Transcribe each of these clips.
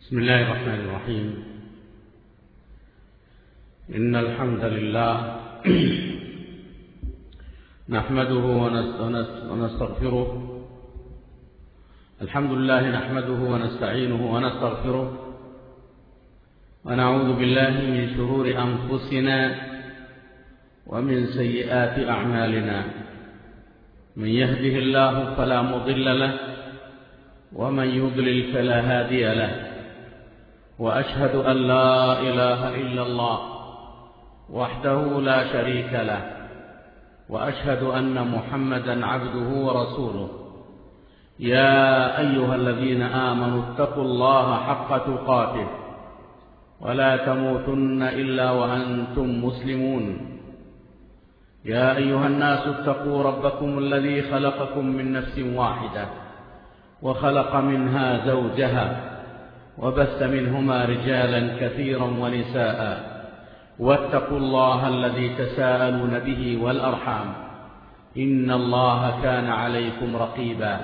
بسم الله الرحمن الرحيم. إن الحمد لله نحمده ونستغفره. الحمد لله نحمده ونستعينه ونستغفره، ونعوذ بالله من شرور أنفسنا ومن سيئات أعمالنا. من يهده الله فلا مضل له، ومن يضلل فلا هادي له. وأشهد أن لا إله إلا الله وحده لا شريك له، وأشهد أن محمدا عبده ورسوله. يا أيها الذين آمنوا اتقوا الله حق تقاته ولا تموتن إلا وأنتم مسلمون. يا أيها الناس اتقوا ربكم الذي خلقكم من نفس واحدة وخلق منها زوجها وبث منهما رجالا كثيرا ونساء، واتقوا الله الذي تساءلون به والأرحام، إن الله كان عليكم رقيبا.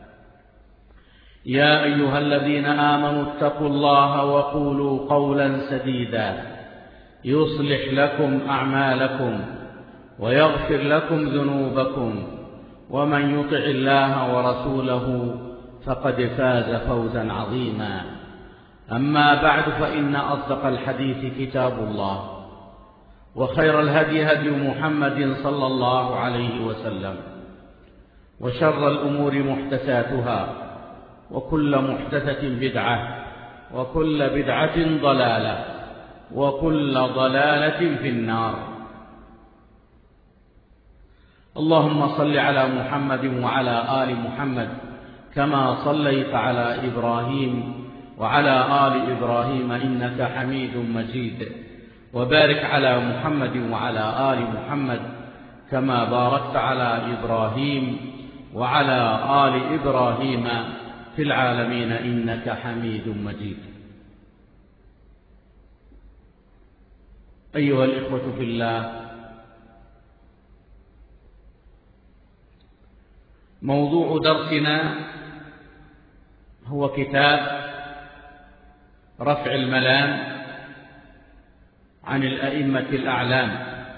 يا أيها الذين آمنوا اتقوا الله وقولوا قولا سديدا يصلح لكم أعمالكم ويغفر لكم ذنوبكم، ومن يطع الله ورسوله فقد فاز فوزا عظيما. أما بعد، فإن أصدق الحديث كتاب الله، وخير الهدي هدي محمد صلى الله عليه وسلم، وشر الأمور محدثاتها، وكل محدثة بدعة، وكل بدعة ضلالة، وكل ضلالة في النار. اللهم صل على محمد وعلى آل محمد كما صليت على إبراهيم وعلى آل إبراهيم إنك حميد مجيد، وبارك على محمد وعلى آل محمد كما باركت على إبراهيم وعلى آل إبراهيم في العالمين إنك حميد مجيد. أيها الإخوة في الله، موضوع درسنا هو كتاب رفع الملام عن الأئمة الأعلام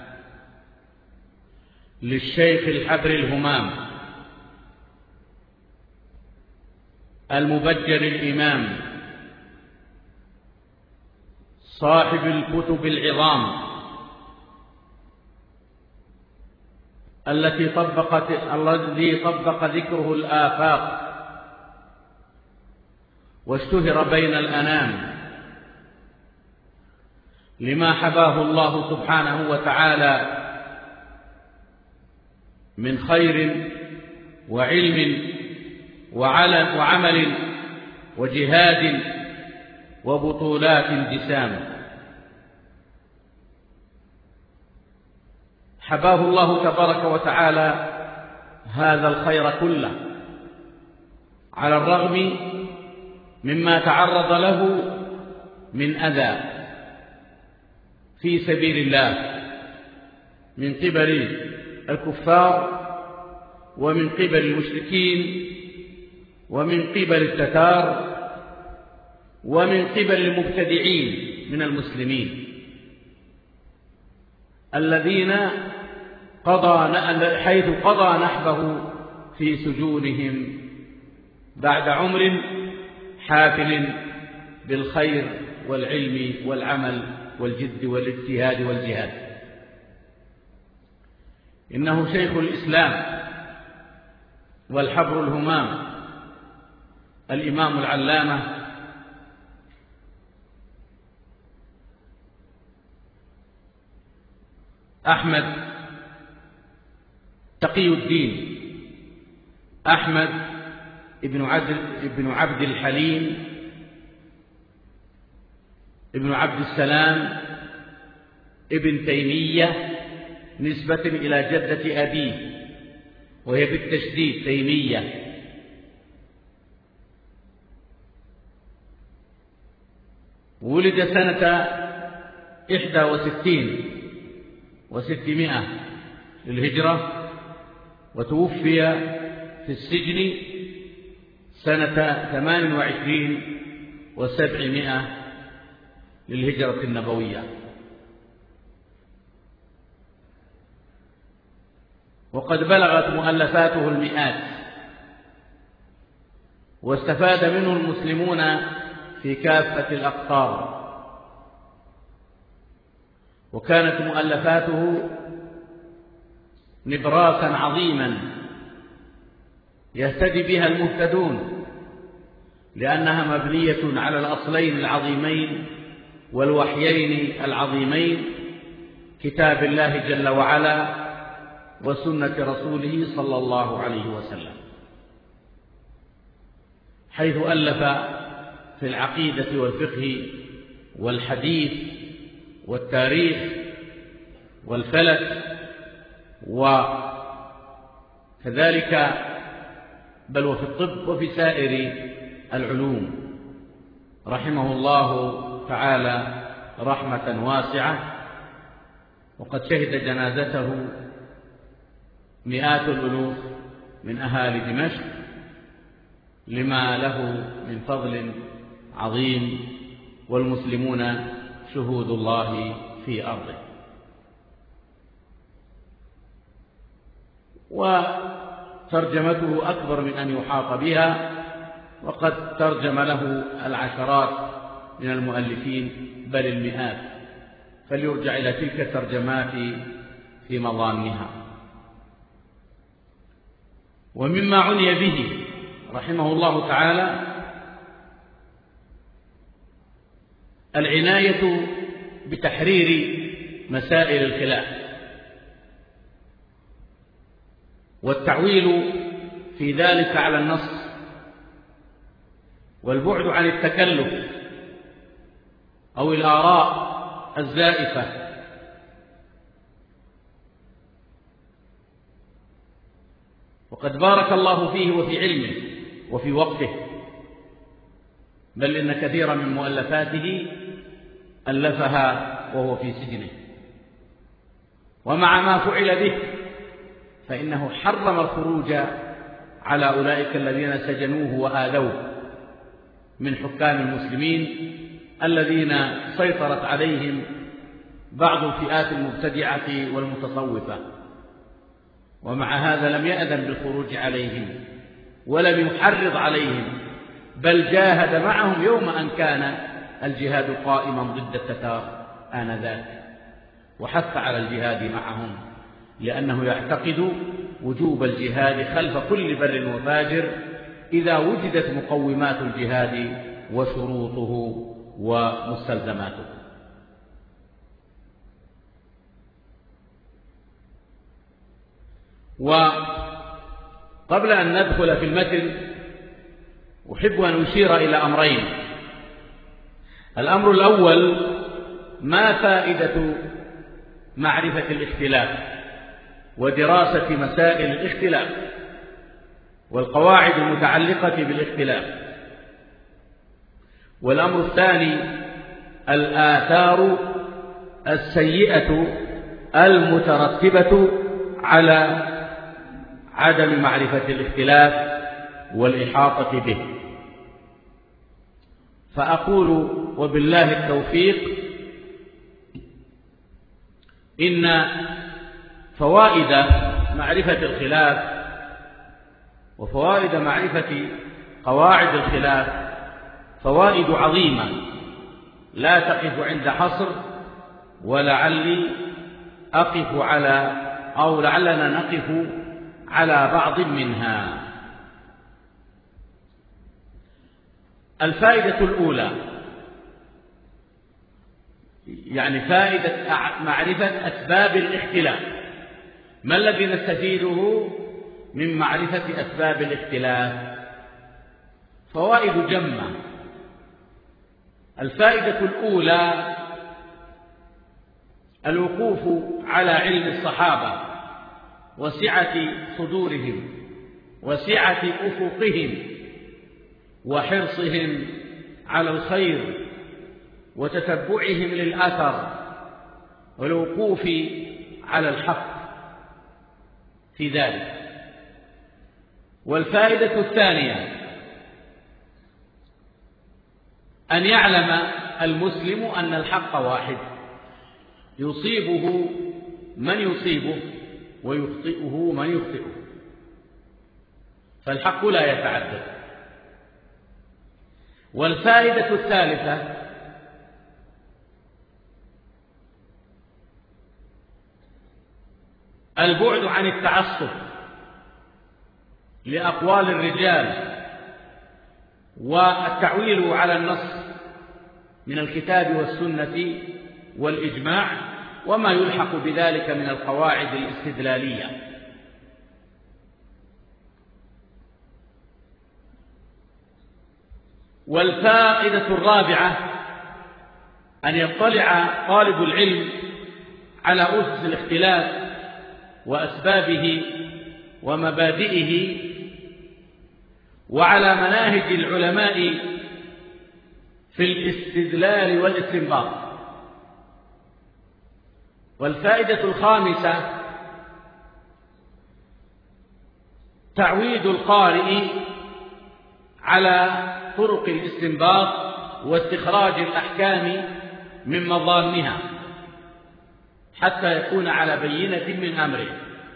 للشيخ الحبر الهمام المبجل الإمام صاحب الكتب العظام الذي طبق ذكره الآفاق واشتهر بين الأنام لما حباه الله سبحانه وتعالى من خير وعلم وعمل وجهاد وبطولات جسام. حباه الله تبارك وتعالى هذا الخير كله على الرغم مما تعرض له من أذى في سبيل الله من قبل الكفار، ومن قبل المشركين، ومن قبل التتار، ومن قبل المبتدعين من المسلمين الذين حيث قضى نحبه في سجونهم بعد عمر حافل بالخير والعلم والعمل والجد والاجتهاد والجهاد. إنه شيخ الإسلام والحبر الهمام الإمام العلامة أحمد تقي الدين أحمد ابن عبد الحليم ابن عبد السلام ابن تيمية، نسبة إلى جدة أبيه، وهي بالتشديد تيمية. ولد سنة 61 و600 للهجرة، وتوفي في السجن سنة 28 وسبعمائة للهجرة النبوية. وقد بلغت مؤلفاته المئات، واستفاد منه المسلمون في كافة الأقطار، وكانت مؤلفاته نبراسا عظيما يهتدي بها المهتدون، لأنها مبنية على الأصلين العظيمين والوحيين العظيمين، كتاب الله جل وعلا وسنة رسوله صلى الله عليه وسلم، حيث ألف في العقيدة والفقه والحديث والتاريخ والفلك، وكذلك بل وفي الطب وفي سائر العلوم، رحمه الله تعالى رحمة واسعة. وقد شهد جنازته مئات الألوف من أهالي دمشق، لما له من فضل عظيم، والمسلمون شهود الله في أرضه. وترجمته أكبر من أن يحاط بها، وقد ترجم له العشرات من المؤلفين بل المئات، فليرجع إلى تلك الترجمات في مظانها. ومما عني به رحمه الله تعالى العناية بتحرير مسائل الخلاف، والتعويل في ذلك على النص، والبعد عن التكلف أو الآراء الزائفة. وقد بارك الله فيه وفي علمه وفي وقته، بل إن كثيرا من مؤلفاته ألفها وهو في سجنه. ومع ما فعل به فإنه حرم الخروج على أولئك الذين سجنوه وآذوه من حكام المسلمين الذين سيطرت عليهم بعض الفئات المبتدعة والمتصوفة. ومع هذا لم يأذن بالخروج عليهم ولم يحرض عليهم، بل جاهد معهم يوم أن كان الجهاد قائما ضد التتار آنذاك، وحث على الجهاد معهم، لأنه يعتقد وجوب الجهاد خلف كل بر وفاجر إذا وجدت مقومات الجهاد وشروطه ومستلزماته. وقبل أن ندخل في المتن أحب أن أشير إلى أمرين. الأمر الأول: ما فائدة معرفة الاختلاف ودراسة مسائل الاختلاف والقواعد المتعلقة بالاختلاف؟ والأمر الثاني: الآثار السيئة المترتبة على عدم معرفة الاختلاف والإحاطة به. فأقول وبالله التوفيق: إن فوائد معرفة الخلاف وفوائد معرفة قواعد الخلاف فوائد عظيمة لا تقف عند حصر، ولعلي أقف على أو لعلنا نقف على بعض منها. الفائدة الأولى، يعني فائدة معرفة أسباب الاختلاف. ما الذي نستفيده من معرفة أسباب الاختلاف؟ فوائد جمة. الفائدة الأولى: الوقوف على علم الصحابة وسعة صدورهم وسعة أفقهم وحرصهم على الخير وتتبعهم للأثر والوقوف على الحق في ذلك. والفائدة الثانية: أن يعلم المسلم أن الحق واحد يصيبه من يصيبه ويخطئه من يخطئه، فالحق لا يتعدد. والفائدة الثالثة البعد عن التعصب لأقوال الرجال والتعويل على النص من الكتاب والسنة والإجماع وما يلحق بذلك من القواعد الاستدلالية. والفائدة الرابعة أن يطلع طالب العلم على أسس الاختلاف وأسبابه ومبادئه وعلى مناهج العلماء في الاستدلال والاستنباط. والفائدة الخامسة تعويد القارئ على طرق الاستنباط واستخراج الأحكام من مظانها حتى يكون على بينة من أمره.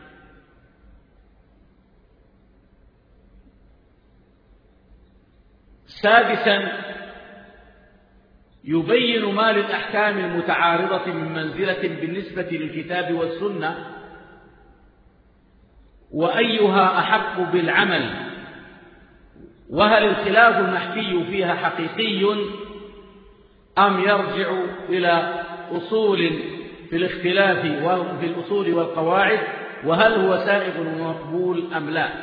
سادسا يبين ما للأحكام المتعارضة من منزلة بالنسبة للكتاب والسنة وأيها أحق بالعمل، وهل الخلاف المحكي فيها حقيقي أم يرجع إلى أصول في الاختلاف في الأصول والقواعد، وهل هو سائغ ومقبول أم لا.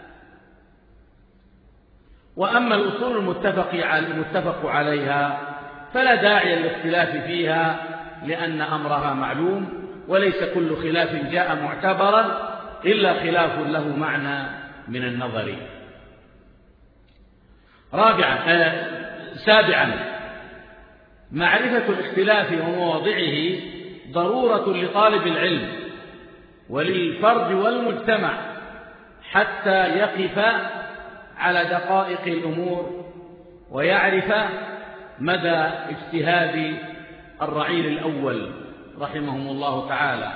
وأما الأصول المتفق عليها فلا داعي للاختلاف فيها لأن أمرها معلوم، وليس كل خلاف جاء معتبرا إلا خلاف له معنى من النظر. سابعا معرفة الاختلاف ومواضعه ضرورة لطالب العلم وللفرد والمجتمع حتى يقف على دقائق الأمور ويعرف مدى اجتهاد الرعيل الأول رحمهم الله تعالى،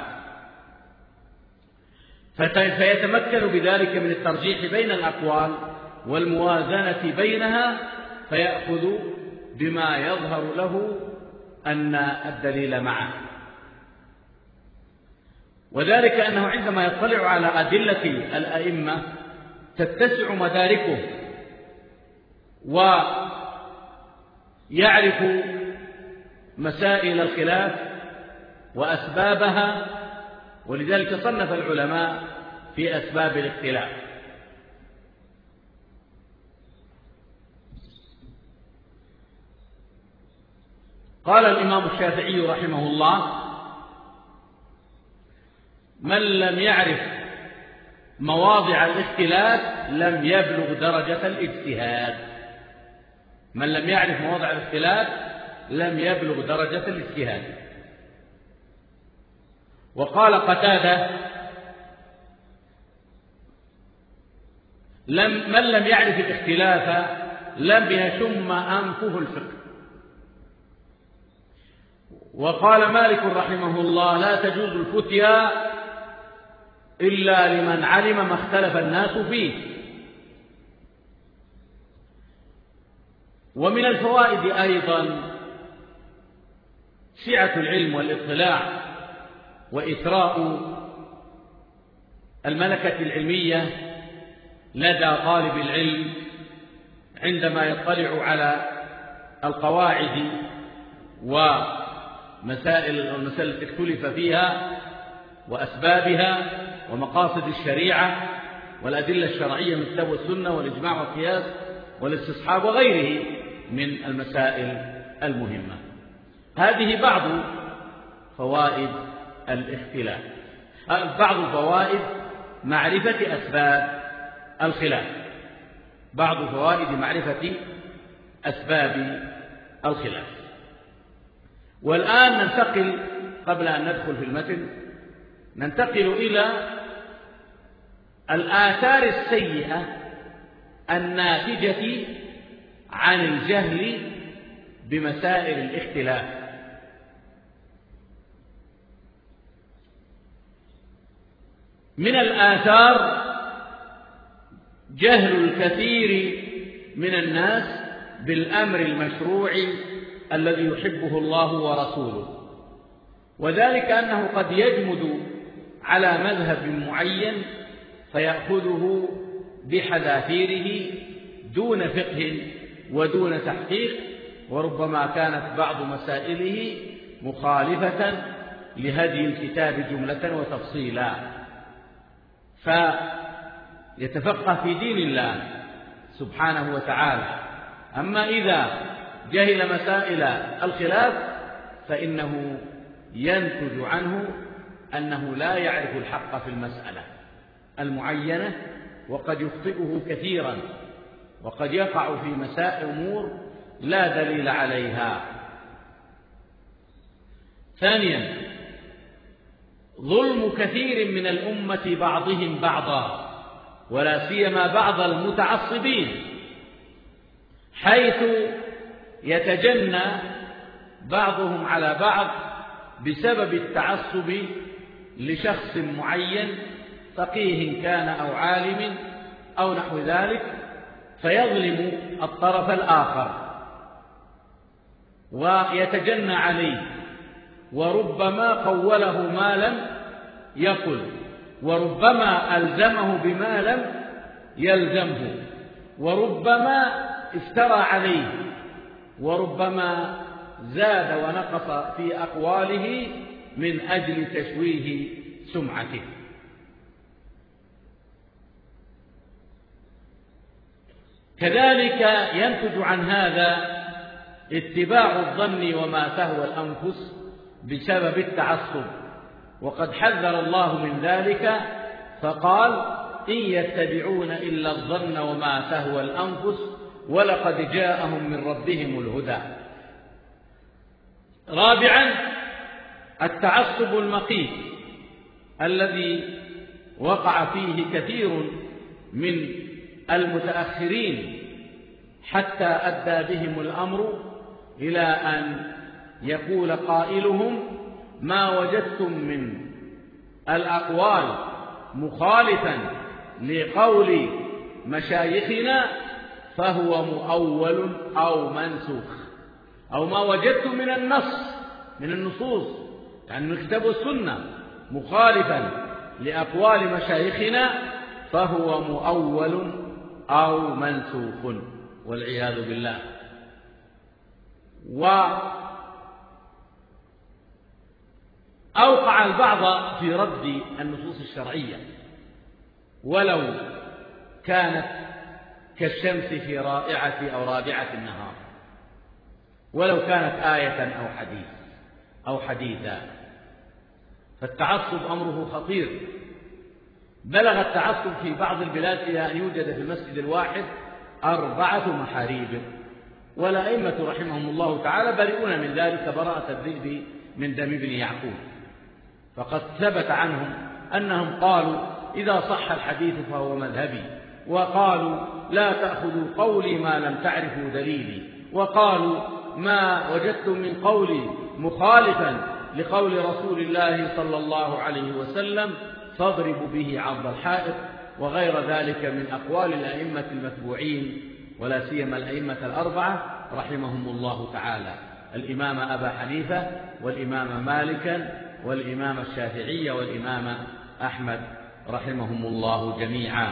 فيتمكن بذلك من الترجيح بين الأقوال والموازنة بينها، فيأخذ بما يظهر له أن الدليل معه. وذلك أنه عندما يطلع على أدلة الأئمة تتسع مداركه ويعرف مسائل الخلاف وأسبابها، ولذلك صنف العلماء في أسباب الاختلاف. قال الإمام الشافعي رحمه الله: من لم يعرف مواضع الاختلاف لم يبلغ درجة الاجتهاد. من لم يعرف مواضع الاختلاف لم يبلغ درجة الاجتهاد. وقال قتادة: من لم يعرف الاختلاف لم يشم أنفه الفقه. وقال مالك رحمه الله: لا تجوز الفتيا إلا لمن علم ما اختلف الناس فيه. ومن الفوائد أيضا سعة العلم والاطلاع وإثراء الملكة العلمية لدى طالب العلم عندما يطلع على القواعد ومسائل التي اختلف فيها وأسبابها ومقاصد الشريعة والأدلة الشرعية من الكتاب والسنة والإجماع والقياس والاستصحاب وغيره من المسائل المهمة. هذه بعض فوائد الاختلاف، بعض فوائد معرفة أسباب الخلاف، بعض فوائد معرفة أسباب الخلاف. والآن ننتقل، قبل أن ندخل في المتن، ننتقل إلى الآثار السيئة الناتجة عن الجهل بمسائل الاختلاف. من الآثار جهل الكثير من الناس بالأمر المشروع الذي يحبه الله ورسوله، وذلك أنه قد يجمد على مذهب معين فيأخذه بحذافيره دون فقه ودون تحقيق، وربما كانت بعض مسائله مخالفة لهدي الكتاب جملة وتفصيلا، فيتفقه في دين الله سبحانه وتعالى. أما إذا جهل مسائل الخلاف فإنه ينتج عنه أنه لا يعرف الحق في المسألة المعينة، وقد يخطئه كثيرا، وقد يقع في مسائل أمور لا دليل عليها. ثانيا، ظلم كثير من الأمة بعضهم بعضا، ولا سيما بعض المتعصبين، حيث يتجنى بعضهم على بعض بسبب التعصب لشخص معين، فقيه كان أو عالم أو نحو ذلك، فيظلم الطرف الآخر ويتجنى عليه، وربما قوله ما لم يقل، وربما ألزمه بما لم يلزمه، وربما افترى عليه، وربما زاد ونقص في أقواله من أجل تشويه سمعته. كذلك ينتج عن هذا اتباع الظن وما تهوى الأنفس بسبب التعصب، وقد حذر الله من ذلك فقال: إن يتبعون إلا الظن وما تهوى الأنفس ولقد جاءهم من ربهم الهدى. رابعا، التعصب المقيت الذي وقع فيه كثير من المتأخرين، حتى أدى بهم الأمر إلى أن يقول قائلهم: ما وجدتم من الأقوال مخالفا لقول مشايخنا فهو مؤول أو منسوخ، أو ما وجدتم من النصوص يعني من الكتاب والسنة مخالفا لأقوال مشايخنا فهو مؤول أو منسوخ، والعياذ بالله. وأوقع البعض في رد النصوص الشرعية ولو كانت كالشمس في رائعة أو رابعة النهار، ولو كانت آية أو حديثا. فالتعصب أمره خطير، بلغ التعصب في بعض البلاد إلى أن يوجد في المسجد الواحد 4 محاريب، والأئمة رحمهم الله تعالى بريئون من ذلك براءة الذئب من دم ابن يعقوب. فقد ثبت عنهم أنهم قالوا: إذا صح الحديث فهو مذهبي، وقالوا: لا تأخذوا قولي ما لم تعرفوا دليلي، وقالوا: ما وجدتم من قولي مخالفا لقول رسول الله صلى الله عليه وسلم فاضربوا به عرض الحائط، وغير ذلك من أقوال الأئمة المتبوعين، ولا سيما الأئمة 4 رحمهم الله تعالى: الإمام أبا حنيفة، والإمام مالكا، والإمام الشافعي، والإمام أحمد رحمهم الله جميعا.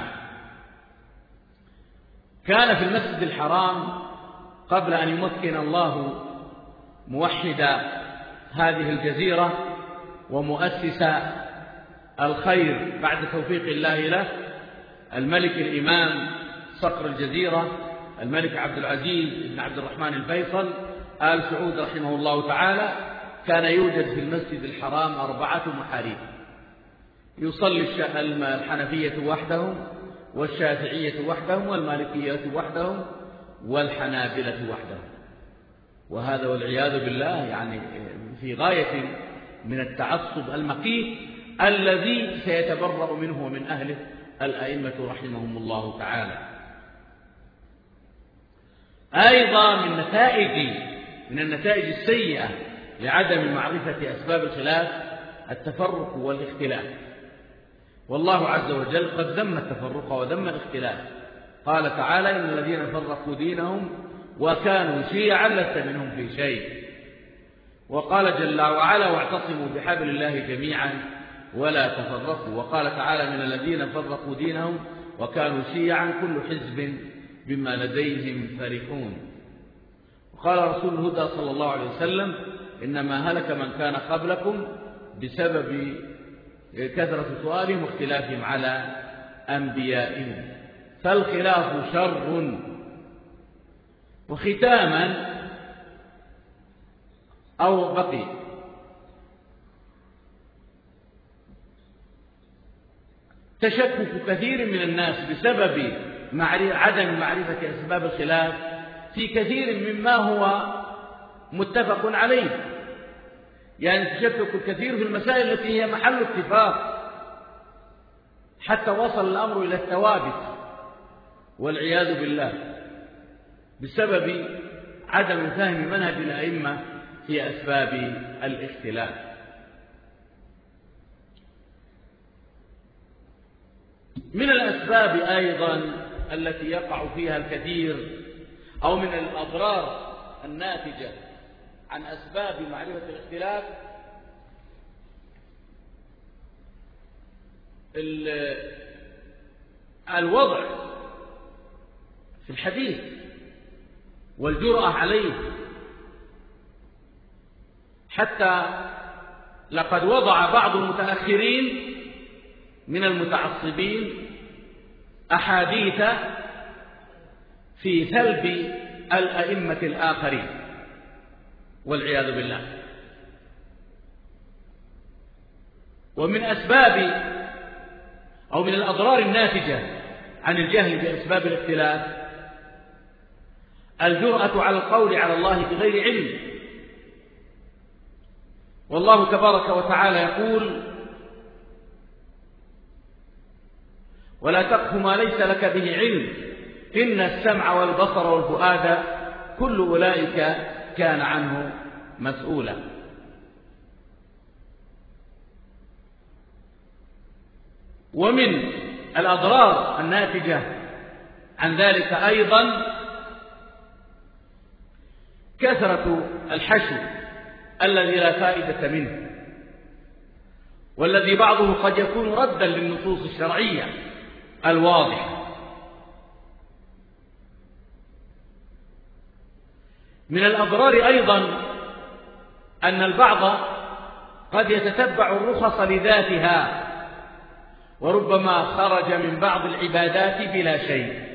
كان في المسجد الحرام قبل أن يمكن الله موحد هذه الجزيرة ومؤسس الخير بعد توفيق الله له الملك الإمام صقر الجزيرة الملك عبد العزيز بن عبد الرحمن الفيصل آل سعود رحمه الله تعالى، كان يوجد في المسجد الحرام 4 محاريب، يصلي الحنفية وحدهم، والشافعية وحدهم، والمالكية وحدهم، والحنابلة وحدهم. وهذا والعياذ بالله يعني في غاية من التعصب المقيت الذي سيتبرأ منه ومن أهله الأئمة رحمهم الله تعالى. أيضا من نتائج من النتائج السيئة لعدم معرفة أسباب الخلاف التفرق والاختلاف، والله عز وجل قد ذم التفرق وذم الاختلاف، قال تعالى: إن الذين فرقوا دينهم وكانوا شيعا لست منهم في شيء. وقال جل وعلا: واعتصموا بحبل الله جميعا ولا تفرقوا. وقال تعالى: من الذين فرقوا دينهم وكانوا شيعا كل حزب بما لديهم فرحون. وقال رسول الهدى صلى الله عليه وسلم: إنما هلك من كان قبلكم بسبب كثرة سؤالهم واختلافهم على أنبيائهم، فالخلاف شر. وختاما أو بقي تشكك كثير من الناس بسبب عدم معرفة أسباب الخلاف في كثير مما هو متفق عليه، يعني تشكك الكثير في المسائل التي هي محل اتفاق، حتى وصل الأمر إلى الثوابت والعياذ بالله بسبب عدم فهم منهج الأئمة في أسباب الاختلاف. من الأسباب أيضا التي يقع فيها الكثير أو من الأضرار الناتجة عن أسباب معرفة الاختلاف الوضع في الحديث والجرأة عليه، حتى لقد وضع بعض المتأخرين من المتعصبين أحاديث في ثلب الأئمة الآخرين والعياذ بالله. ومن أسباب أو من الأضرار الناتجة عن الجهل بأسباب الاختلاف الجرأة على القول على الله بغير علم، والله تبارك وتعالى يقول: ولا تقف ما ليس لك به علم إن السمع والبصر والفؤاد كل أولئك كان عنه مسؤولا. ومن الأضرار الناتجة عن ذلك أيضا كثرة الحشو الذي لا فائدة منه، والذي بعضه قد يكون ردا للنصوص الشرعية الواضحة. من الأضرار أيضا أن البعض قد يتتبع الرخص لذاتها، وربما خرج من بعض العبادات بلا شيء،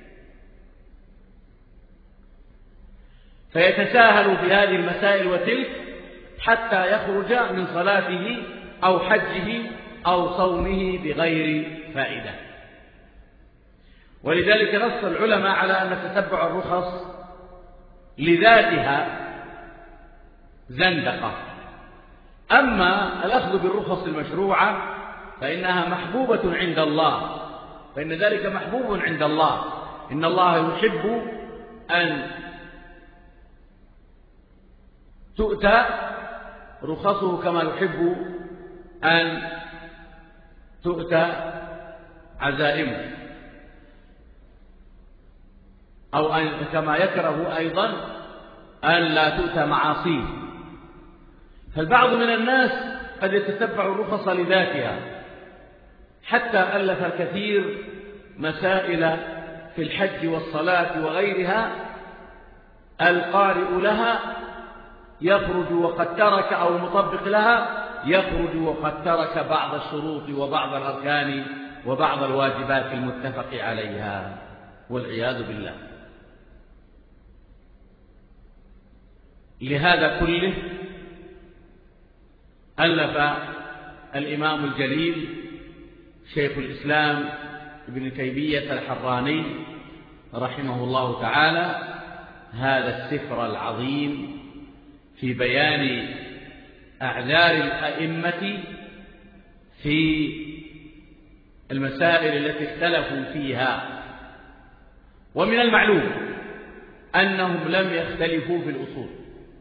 فيتساهل في هذه المسائل وتلك حتى يخرج من صلاته أو حجه أو صومه بغير فائدة. ولذلك نص العلماء على أن تتبع الرخص لذاتها زندقة. أما الأخذ بالرخص المشروعة فإنها محبوبة عند الله، فإن ذلك محبوب عند الله. إن الله يحب أن تؤتى رخصه كما يحب أن تؤتى عزائمه، أو كما يكره أيضا أن لا تؤتى معاصيه. فالبعض من الناس قد يتتبع الرخص لذاتها، حتى ألف الكثير مسائل في الحج والصلاة وغيرها القارئ لها يخرج وقد ترك، أو المطبق لها يخرج وقد ترك بعض الشروط وبعض الأركان وبعض الواجبات المتفق عليها والعياذ بالله. لهذا كله ألف الإمام الجليل شيخ الإسلام ابن تيمية الحراني رحمه الله تعالى هذا السفر العظيم في بيان أعذار الأئمة في المسائل التي اختلفوا فيها. ومن المعلوم أنهم لم يختلفوا في الأصول،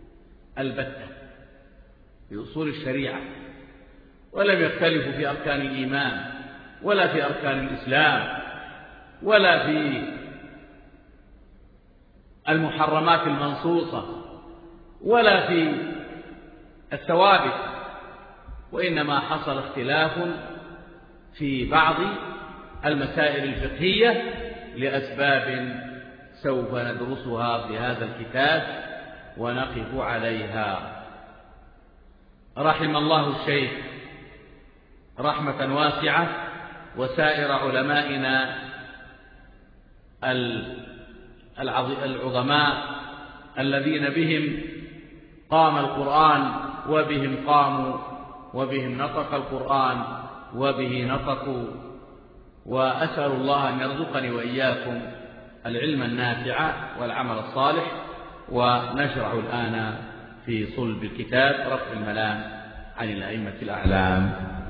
البتة في أصول الشريعة، ولم يختلفوا في أركان الإيمان ولا في أركان الإسلام ولا في المحرمات المنصوصة ولا في الثوابت، وإنما حصل اختلاف في بعض المسائل الفقهية لأسباب سوف ندرسها في هذا الكتاب ونقف عليها. رحم الله الشيخ رحمة واسعة وسائر علمائنا العظماء الذين بهم قام القرآن وبهم قاموا وبهم نطق القرآن وبه نطقوا، وأسأل الله أن يرزقني وإياكم العلم النافع والعمل الصالح. ونشرع الآن في صلب الكتاب رفع الملام عن الأئمة الأعلام.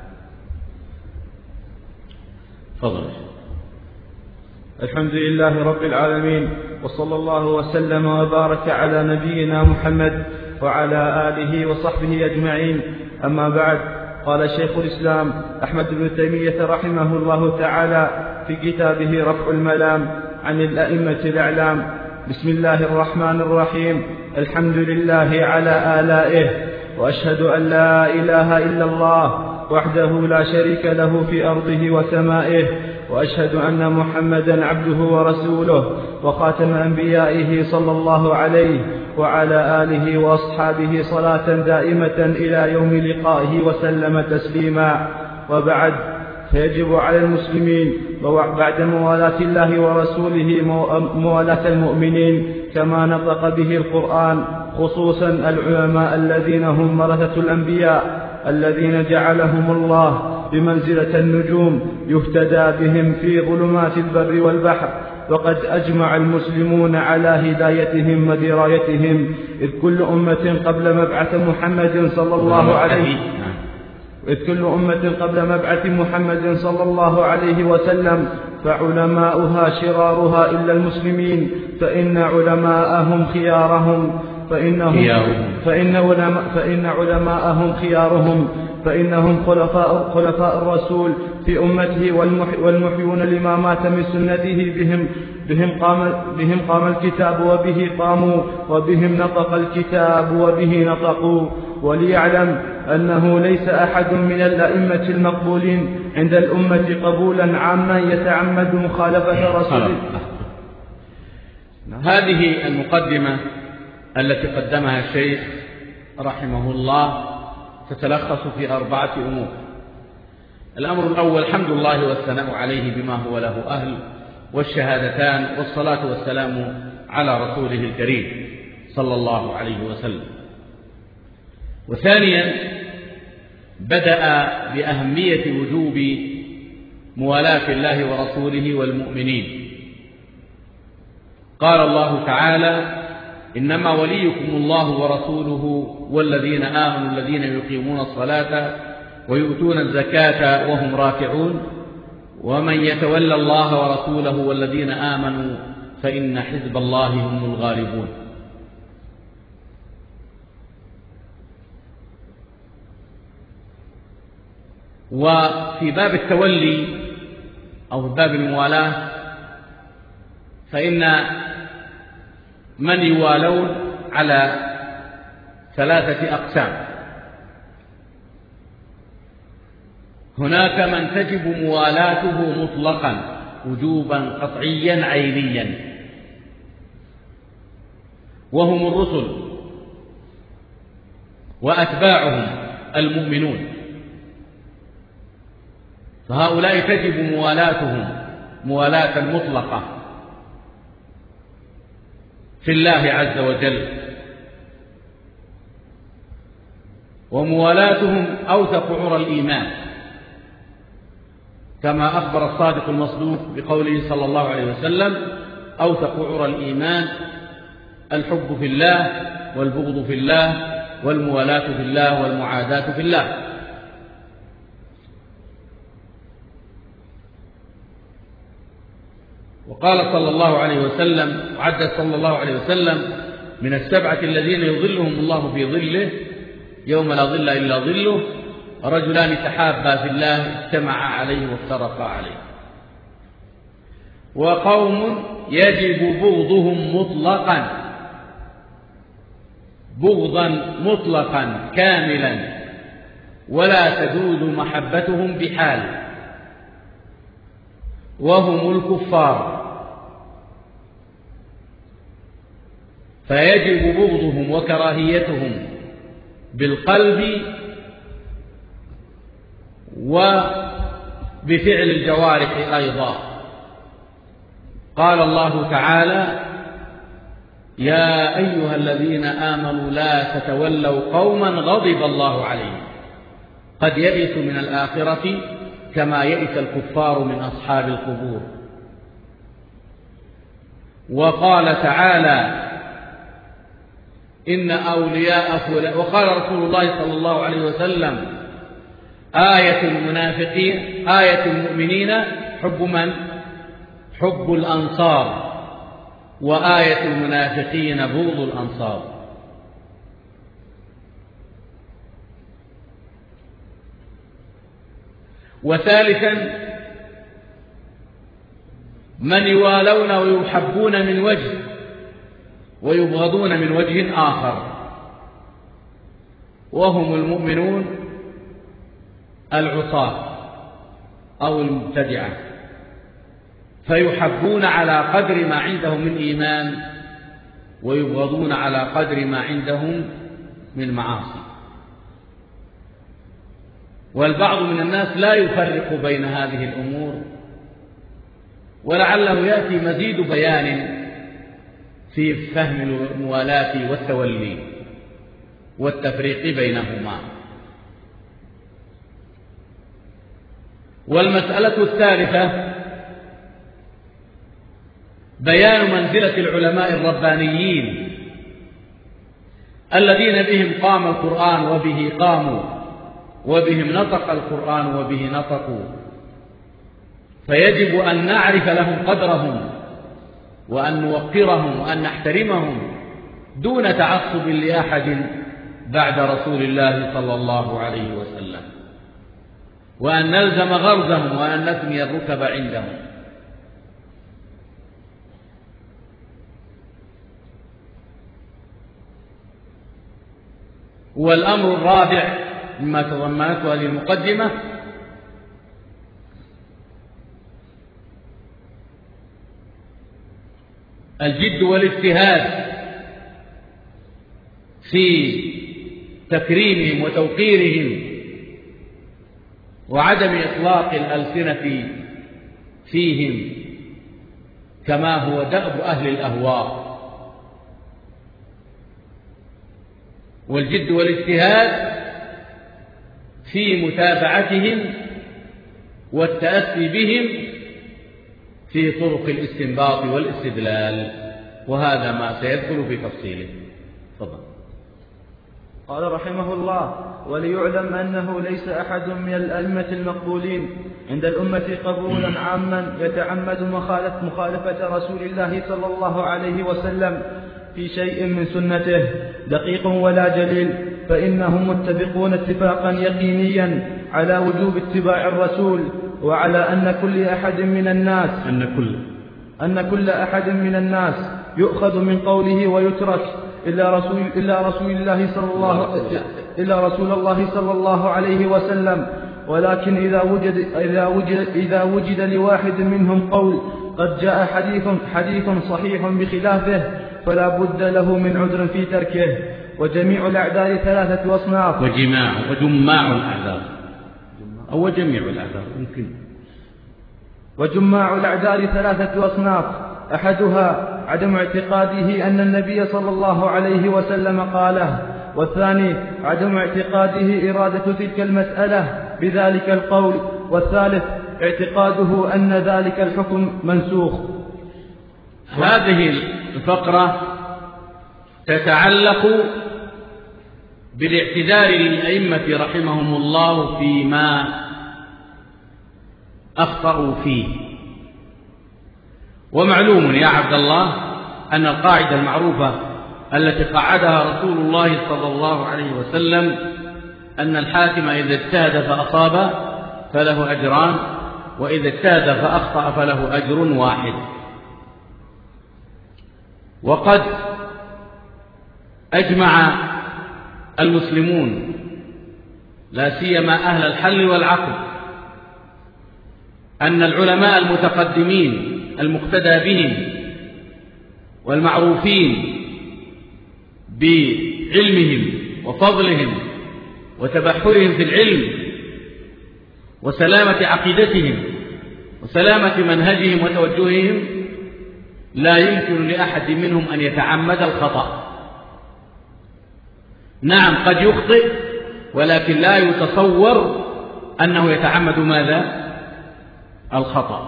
فضل. الحمد لله رب العالمين، وصلى الله وسلم وبارك على نبينا محمد وعلى آله وصحبه أجمعين. أما بعد، قال شيخ الإسلام أحمد بن تيمية رحمه الله تعالى في كتابه رفع الملام عن الأئمة الأعلام: بسم الله الرحمن الرحيم. الحمد لله على آلائه، وأشهد أن لا إله إلا الله وحده لا شريك له في أرضه وسمائه، وأشهد أن محمدا عبده ورسوله وخاتم أنبيائه صلى الله عليه وعلى آله وأصحابه صلاة دائمة إلى يوم لقائه وسلم تسليما. وبعد، فيجب على المسلمين بعد موالاة الله ورسوله موالاة المؤمنين كما نطق به القرآن، خصوصا العلماء الذين هم ورثة الأنبياء الذين جعلهم الله بمنزلة النجوم يهتدى بهم في ظلمات البر والبحر. وقد أجمع المسلمون على هدايتهم ودرايتهم، إذ كل أمة قبل مبعث محمد صلى الله عليه وسلم فعلماؤها شرارها إلا المسلمين، فإن علماءهم خيارهم فإنهم خلفاء الرسول في أمته والمحيون لما مات من سنته. بهم قام الكتاب وبه قاموا، وبهم نطق الكتاب وبه نطقوا. وليعلم أنه ليس أحد من الأئمة المقبولين عند الأمة قبولا عاما يتعمد مخالفة رسوله. هذه المقدمة التي قدمها الشيخ رحمه الله تتلخص في 4 أمور. الأمر الأول: حمد الله والثناء عليه بما هو له أهل، والشهادتان، والصلاة والسلام على رسوله الكريم صلى الله عليه وسلم. وثانيا، بدأ بأهمية وجوب موالاة الله ورسوله والمؤمنين. قال الله تعالى: إنما وليكم الله ورسوله والذين آمنوا الذين يقيمون الصلاة ويؤتون الزكاة وهم راكعون ومن يتولى الله ورسوله والذين آمنوا فإن حزب الله هم الغالبون. وفي باب التولي أو في باب الموالاة فإن من يوالون على 3 أقسام. هناك من تجب موالاته مطلقا وجوبا قطعيا عينيا، وهم الرسل وأتباعهم المؤمنون، فهؤلاء تجب موالاتهم موالاة مطلقة في الله عز وجل، وموالاتهم أوثق عرى الإيمان، كما أخبر الصادق المصدوق بقوله صلى الله عليه وسلم: أوثق عرى الإيمان الحب في الله والبغض في الله والموالاة في الله والمعاداة في الله. وقال صلى الله عليه وسلم، وعد صلى الله عليه وسلم: من السبعة الذين يظلهم الله في ظله يوم لا ظل إلا ظله رجلان تحابا في الله اجتمعا عليه وافترقا عليه. وقوم يجب بغضهم مطلقا، بغضا مطلقا كاملا ولا تجوز محبتهم بحال، وهم الكفار، فيجب بغضهم وكراهيتهم بالقلب وبفعل الجوارح أيضا. قال الله تعالى: يا أيها الذين آمنوا لا تتولوا قوما غضب الله عليهم قد يئسوا من الآخرة كما يئس الكفار من أصحاب القبور. وقال تعالى: إن أولياء فلان. وقال رسول الله صلى الله عليه وسلم: آية المنافقين آية المؤمنين حب من؟ حب الأنصار، وآية المنافقين بغض الأنصار. وثالثا من يوالون ويحبون من وجه ويبغضون من وجه آخر، وهم المؤمنون العصاة أو المبتدعة، فيحبون على قدر ما عندهم من إيمان ويبغضون على قدر ما عندهم من معاصي. والبعض من الناس لا يفرق بين هذه الأمور، ولعله يأتي مزيد بيان في فهم الموالاة والتولي والتفريق بينهما. والمسألة الثالثة بيان منزلة العلماء الربانيين الذين بهم قام القرآن وبه قاموا، وبهم نطق القرآن وبه نطقوا، فيجب أن نعرف لهم قدرهم وأن نوقرهم وأن نحترمهم دون تعصب لأحد بعد رسول الله صلى الله عليه وسلم، وأن نلزم غرزهم وأن نثني الركب عندهم. والأمر الرابع مما تضمنته هذه المقدمة الجد والاجتهاد في تكريمهم وتوقيرهم وعدم إطلاق الألسنة فيهم كما هو دأب أهل الأهواء. والجد والاجتهاد في متابعتهم والتأسي بهم في طرق الاستنباط والاستدلال، وهذا ما سيدخل في تفصيله. تفضل. قال رحمه الله: وليعلم أنه ليس أحد من الأئمة المقبولين عند الأمة قبولا عاما يتعمد مخالفة رسول الله صلى الله عليه وسلم في شيء من سنته دقيق ولا جليل، فإنهم متفقون اتفاقا يقينيا على وجوب اتباع الرسول، وعلى أن كل أحد من الناس يؤخذ من قوله ويترك إلا رسول الله صلى الله عليه وسلم. ولكن إذا وجد لواحد منهم قول قد جاء حديث صحيح بخلافه فلا بد له من عذر في تركه. وجميع الأعذار ثلاثة أصناف. وجماع الأعذار أو جميع الأعذار يمكن. وجماع الأعذار ثلاثة أصناف: أحدها عدم اعتقاده أن النبي صلى الله عليه وسلم قاله، والثاني عدم اعتقاده إرادة تلك المسألة بذلك القول، والثالث اعتقاده أن ذلك الحكم منسوخ. هذه الفقرة تتعلق بالاعتذار للأئمة رحمهم الله فيما أخطأوا فيه. ومعلوم يا عبد الله أن القاعدة المعروفة التي قعدها رسول الله صلى الله عليه وسلم أن الحاكم إذا اجتهد فأصاب فله أجران، وإذا اجتهد فأخطأ فله أجر واحد. وقد أجمع المسلمون لا سيما أهل الحل والعقد أن العلماء المتقدمين المقتدى بهم والمعروفين بعلمهم وفضلهم وتبحرهم في العلم وسلامة عقيدتهم وسلامة منهجهم وتوجههم لا يمكن لأحد منهم أن يتعمد الخطأ. نعم قد يخطئ، ولكن لا يتصور أنه يتعمد ماذا؟ الخطأ،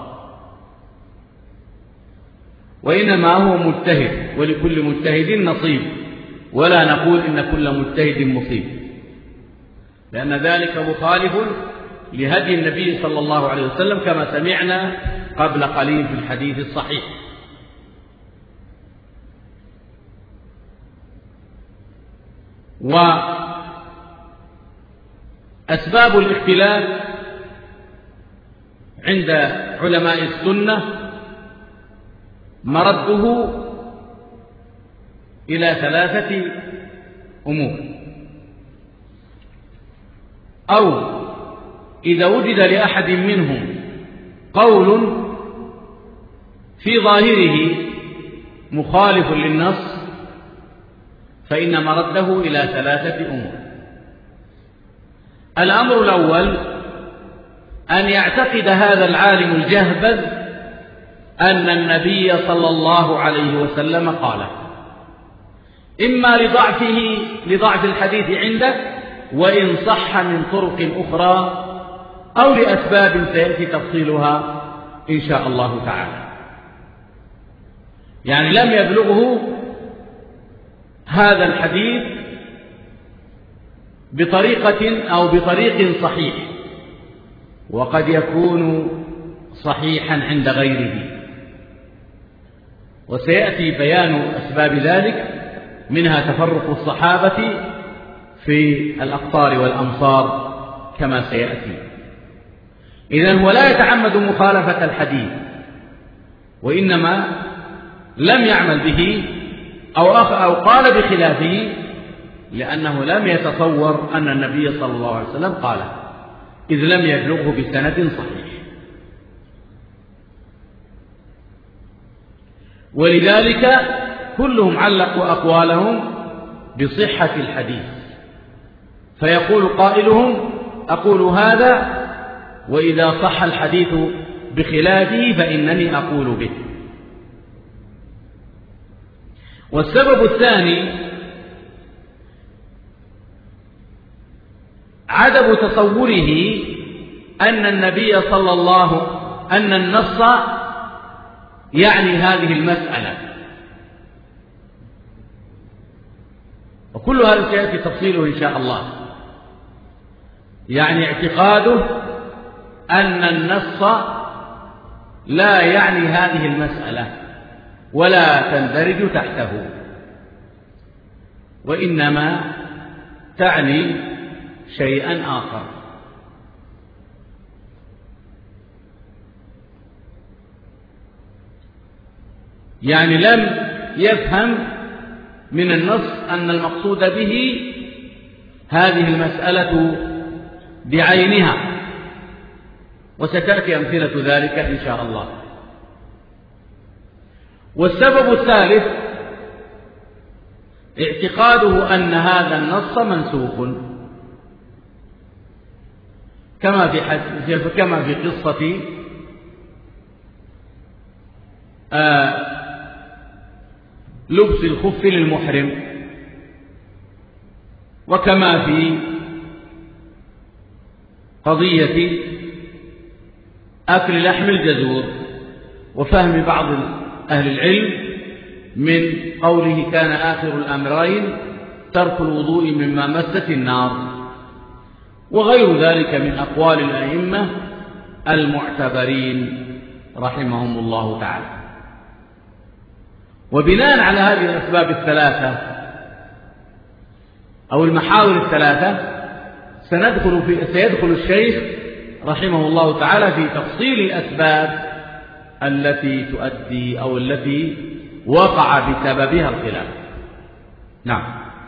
وإنما هو مجتهد، ولكل مجتهد نصيب، ولا نقول إن كل مجتهد مصيب، لأن ذلك مخالف لهدي النبي صلى الله عليه وسلم كما سمعنا قبل قليل في الحديث الصحيح. وأسباب الاختلاف عند علماء السنة مرده إلى 3 أمور: أو إذا وجد لأحد منهم قول في ظاهره مخالف للنص فإن مرده إلى 3 أمور. الأمر الأول أن يعتقد هذا العالم الجهبذ أن النبي صلى الله عليه وسلم قال، إما لضعف الحديث عنده وإن صح من طرق أخرى، أو لأسباب سيأتي تفصيلها إن شاء الله تعالى. يعني لم يبلغه هذا الحديث بطريقة أو بطريق صحيح، وقد يكون صحيحا عند غيره، وسيأتي بيان أسباب ذلك، منها تفرق الصحابة في الأقطار والأمصار كما سيأتي. إذن هو لا يتعمد مخالفة الحديث، وإنما لم يعمل به أو قال بخلافه لأنه لم يتصور أن النبي صلى الله عليه وسلم قاله، إذ لم يبلغه بسند صحيح. ولذلك كلهم علقوا أقوالهم بصحة الحديث، فيقول قائلهم: أقول هذا، وإذا صح الحديث بخلافه فإنني أقول به. والسبب الثاني عدم تصوره أن النبي صلى الله أن النص يعني هذه المسألة، وكل هذا سيأتي تفصيله إن شاء الله. يعني اعتقاده أن النص لا يعني هذه المسألة ولا تندرج تحته، وإنما تعني شيئا آخر. يعني لم يفهم من النص أن المقصود به هذه المسألة بعينها، وستأتي أمثلة ذلك إن شاء الله. والسبب الثالث اعتقاده أن هذا النص منسوخ، كما في قصة لبس الخف للمحرم، وكما في قضية أكل لحم الجزور، وفهم بعض أهل العلم من قوله كان آخر الأمرين ترك الوضوء مما مست النار، وغير ذلك من أقوال الأئمة المعتبرين رحمهم الله تعالى. وبناء على هذه الأسباب الثلاثة أو المحاور الثلاثة سيدخل الشيخ رحمه الله تعالى في تفصيل الأسباب التي تؤدي أو التي وقع بسببها الخلاف. نعم.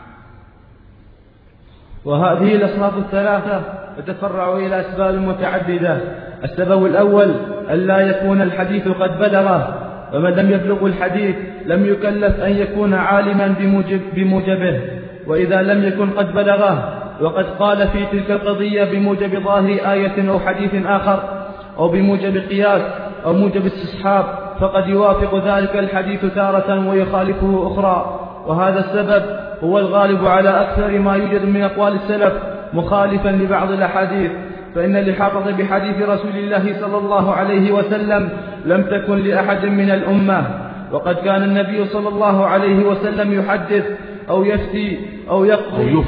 وهذه الأصناف الثلاثة تتفرع إلى أسباب متعددة. السبب الأول ألا يكون الحديث قد بلغه، ومن لم يبلغ الحديث لم يكلف أن يكون عالما بموجبه، وإذا لم يكن قد بلغه وقد قال في تلك القضية بموجب ظاهر آية أو حديث آخر أو بموجب قياس أو موجب استصحاب فقد يوافق ذلك الحديث تارة ويخالفه أخرى. وهذا السبب هو الغالب على أكثر ما يوجد من أقوال السلف مخالفا لبعض الأحاديث، فإن الإحاطة بحديث رسول الله صلى الله عليه وسلم لم تكن لأحد من الأمة، وقد كان النبي صلى الله عليه وسلم يحدث أو يفتي أو يقضي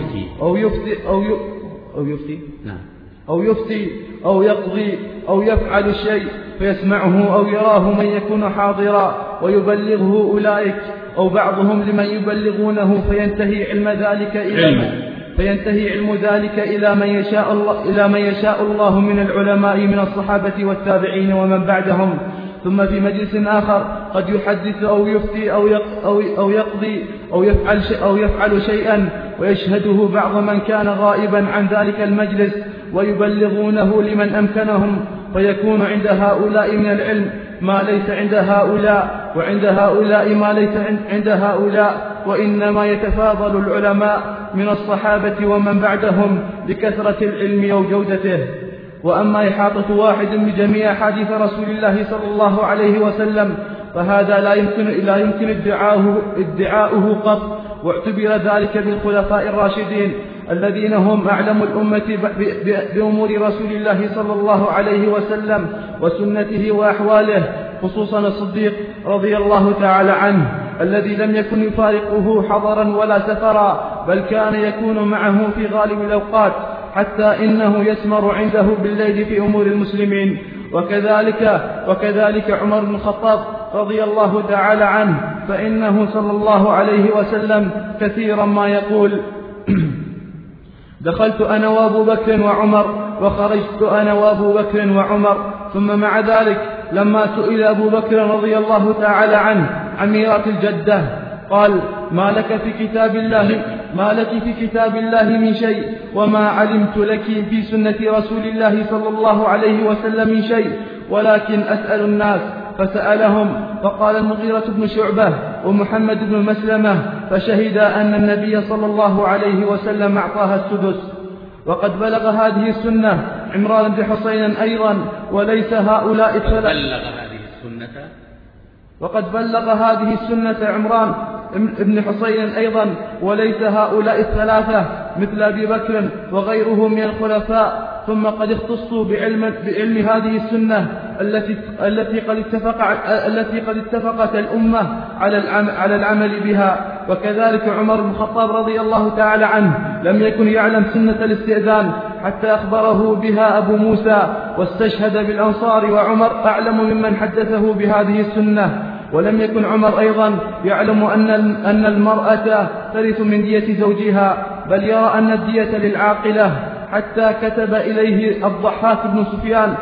أو يقضي أو يفعل الشيء فيسمعه أو يراه من يكون حاضرا ويبلغه أولئك أو بعضهم لمن يبلغونه فينتهي علم ذلك إلى من يشاء الله من العلماء من الصحابة والتابعين ومن بعدهم. ثم في مجلس آخر قد يحدث أو يفتي أو يقضي أو يفعل شيئا ويشهده بعض من كان غائبا عن ذلك المجلس ويبلغونه لمن أمكنهم، فيكون عند هؤلاء من العلم ما ليس عند هؤلاء، وعند هؤلاء ما ليس عند هؤلاء، وإنما يتفاضل العلماء من الصحابة ومن بعدهم بكثرة العلم وجودته. وأما إحاطة واحد بجميع حديث رسول الله صلى الله عليه وسلم فهذا لا يمكن ادعاؤه قط، واعتبر ذلك بالخلفاء الراشدين الذين هم أعلم الأمة بأمور رسول الله صلى الله عليه وسلم وسنته وأحواله، خصوصا الصديق رضي الله تعالى عنه الذي لم يكن يفارقه حضرا ولا سفرا، بل كان يكون معه في غالب الأوقات، حتى إنه يسمر عنده بالليل في أمور المسلمين. وكذلك عمر بن الخطاب رضي الله تعالى عنه، فإنه صلى الله عليه وسلم كثيرا ما يقول: دخلت أنا وأبو بكر وعمر وخرجت أنا وأبو بكر وعمر. ثم مع ذلك لما سئل أبو بكر رضي الله تعالى عنه عن ميراث الجدة قال: ما لك في كتاب الله من شيء، وما علمت لك في سنة رسول الله صلى الله عليه وسلم من شيء، ولكن أسأل الناس. فسألهم فقال المغيرة بن شعبة ومحمد بن مسلمة فشهد أن النبي صلى الله عليه وسلم أعطاها السدس. وقد بلغ هذه السنة عمران بن حسين أيضا، وليس هؤلاء وقد بلغ هذه السنة عمران ابن حسين أيضا، وليس هؤلاء الثلاثة مثل أبي بكر وغيره من الخلفاء، ثم قد اختصوا بعلم هذه السنة التي قد اتفقت الأمة على العمل بها. وكذلك عمر بن الخطاب رضي الله تعالى عنه لم يكن يعلم سنة الاستئذان حتى أخبره بها أبو موسى واستشهد بالأنصار، وعمر أعلم ممن حدثه بهذه السنة. ولم يكن عمر أيضا يعلم أن المرأة ترث من دية زوجها، بل يرى أن الدية للعاقلة، حتى كتب إليه الضحاك بن سفيان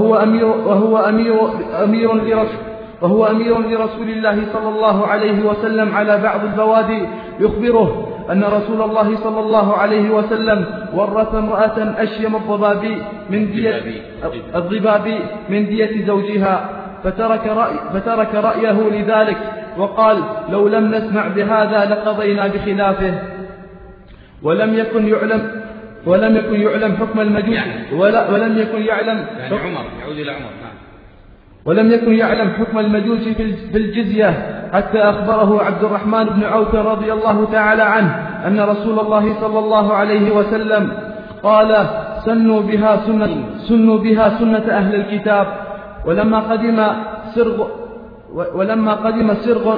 وهو أمير لرسول الله صلى الله عليه وسلم على بعض البوادي، يخبره أن رسول الله صلى الله عليه وسلم ورث امرأة أشيم الضبابي من دية زوجها، فترك رأيه لذلك وقال: لو لم نسمع بهذا لقضينا بخلافه. ولم يكن يعلم حكم المجوس، ولم يكن يعلم ولم يكن يعلم حكم المجوس في الجزية، حتى أخبره عبد الرحمن بن عوف رضي الله تعالى عنه أن رسول الله صلى الله عليه وسلم قال: سنوا بها سنة أهل الكتاب. ولما قدم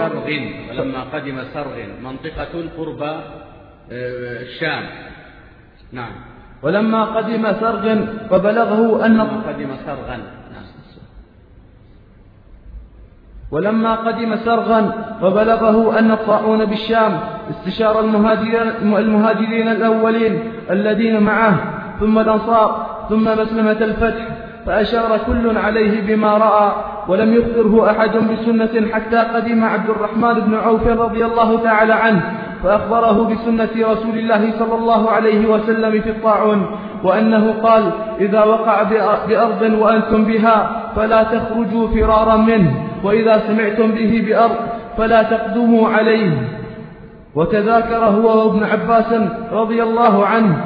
سرغ منطقة قرب الشام. نعم. ولما قدم سرغ وبلغه أن ولما قدم سرغا وبلغه أن الطاعون بالشام استشار المهاجرين الأولين الذين معه ثم الأنصار ثم مسلمة الفتح، فأشار كل عليه بما رأى، ولم يخبره أحد بسنة حتى قدم عبد الرحمن بن عوف رضي الله تعالى عنه فأخبره بسنة رسول الله صلى الله عليه وسلم في الطاعون، وأنه قال: إذا وقع بأرض وأنتم بها فلا تخرجوا فرارا منه، وإذا سمعتم به بأرض فلا تقدموا عليه. وتذاكر هو وابن عباس رضي الله عنه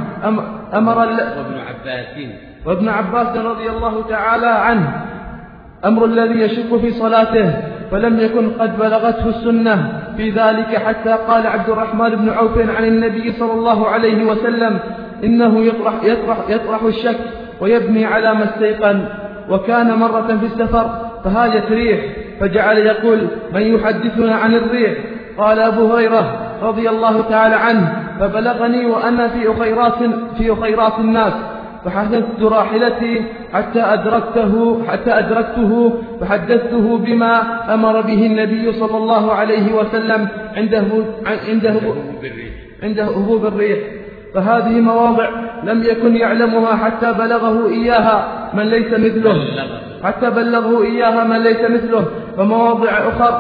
وابن عباس رضي الله تعالى عنه أمر الذي يشك في صلاته، فلم يكن قد بلغته السنة في ذلك حتى قال عبد الرحمن بن عوف عن النبي صلى الله عليه وسلم: إنه يطرح الشك ويبني على ما استيقن. وكان مرة في السفر فهاجت ريح فجعل يقول: من يحدثنا عن الريح؟ قال أبو هريرة رضي الله تعالى عنه: فبلغني وأنا في أخيرات الناس، فحدثت راحلتي حتى أدركته فحدثته بما أمر به النبي صلى الله عليه وسلم عنده هبوب الريح. فهذه مواضع لم يكن يعلمها حتى بلغه إياها من ليس مثله، ومواضع أخر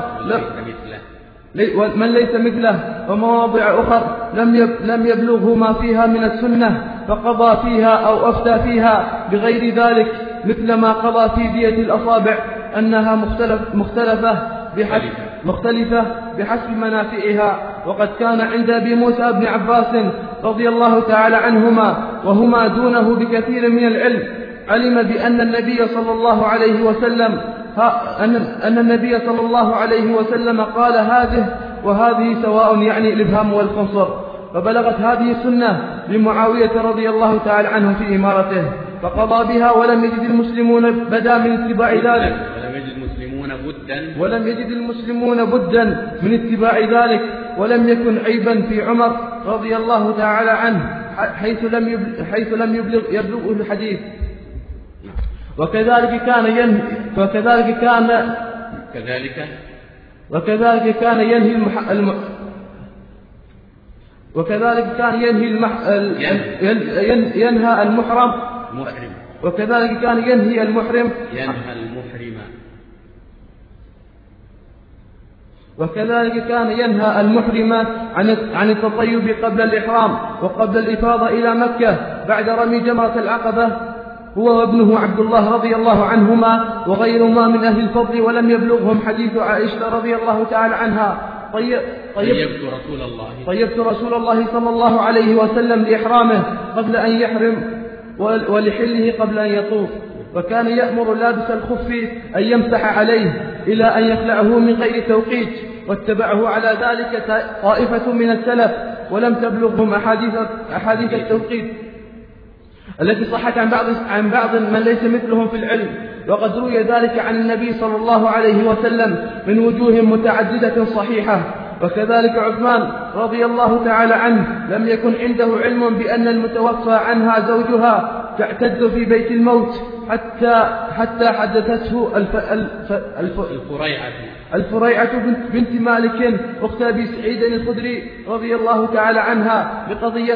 من ليس مثله، ومواضع أخر لم يبلغه ما فيها من السنة فقضى فيها أو أفتى فيها بغير ذلك، مثل ما قضى في دية الأصابع أنها مختلفة بحسب منافعها. وقد كان عند أبي موسى بن عباس رضي الله تعالى عنهما وهما دونه بكثير من العلم، علم بأن النبي صلى الله عليه وسلم قال: هذه وهذه سواء، يعني الإبهام والخنصر. فبلغت هذه السنة لمعاوية رضي الله تعالى عنه في إمارته فقضى بها، ولم يجد المسلمون بدا من اتباع ذلك، ولم يجد المسلمون بدا من اتباع ذلك، ولم يكن عيبا في عمر رضي الله تعالى عنه حيث لم يبلغه الحديث. وكذلك كان ينهى المحرم عن التطيب قبل الإحرام وقبل الإفاضة إلى مكة بعد رمي جمرة العقبة، هو وابنه عبد الله رضي الله عنهما وغيرهما من أهل الفضل، ولم يبلغهم حديث عائشة رضي الله تعالى عنها: طيبت رسول الله صلى الله عليه وسلم لإحرامه قبل أن يحرم ولحله قبل أن يطوف. وكان يأمر لابس الخف أن يمسح عليه إلى أن يخلعه من غير توقيت، واتبعه على ذلك طائفة من السلف، ولم تبلغهم أحاديث التوقيت التي صحت عن بعض من ليس مثلهم في العلم. وقد روي ذلك عن النبي صلى الله عليه وسلم من وجوه متعددة صحيحة. وكذلك عثمان رضي الله تعالى عنه لم يكن عنده علم بأن المتوفى عنها زوجها تعتد في بيت الموت حتى حدثته الفريعة بنت مالك أخت أبي سعيد الخدري رضي الله تعالى عنها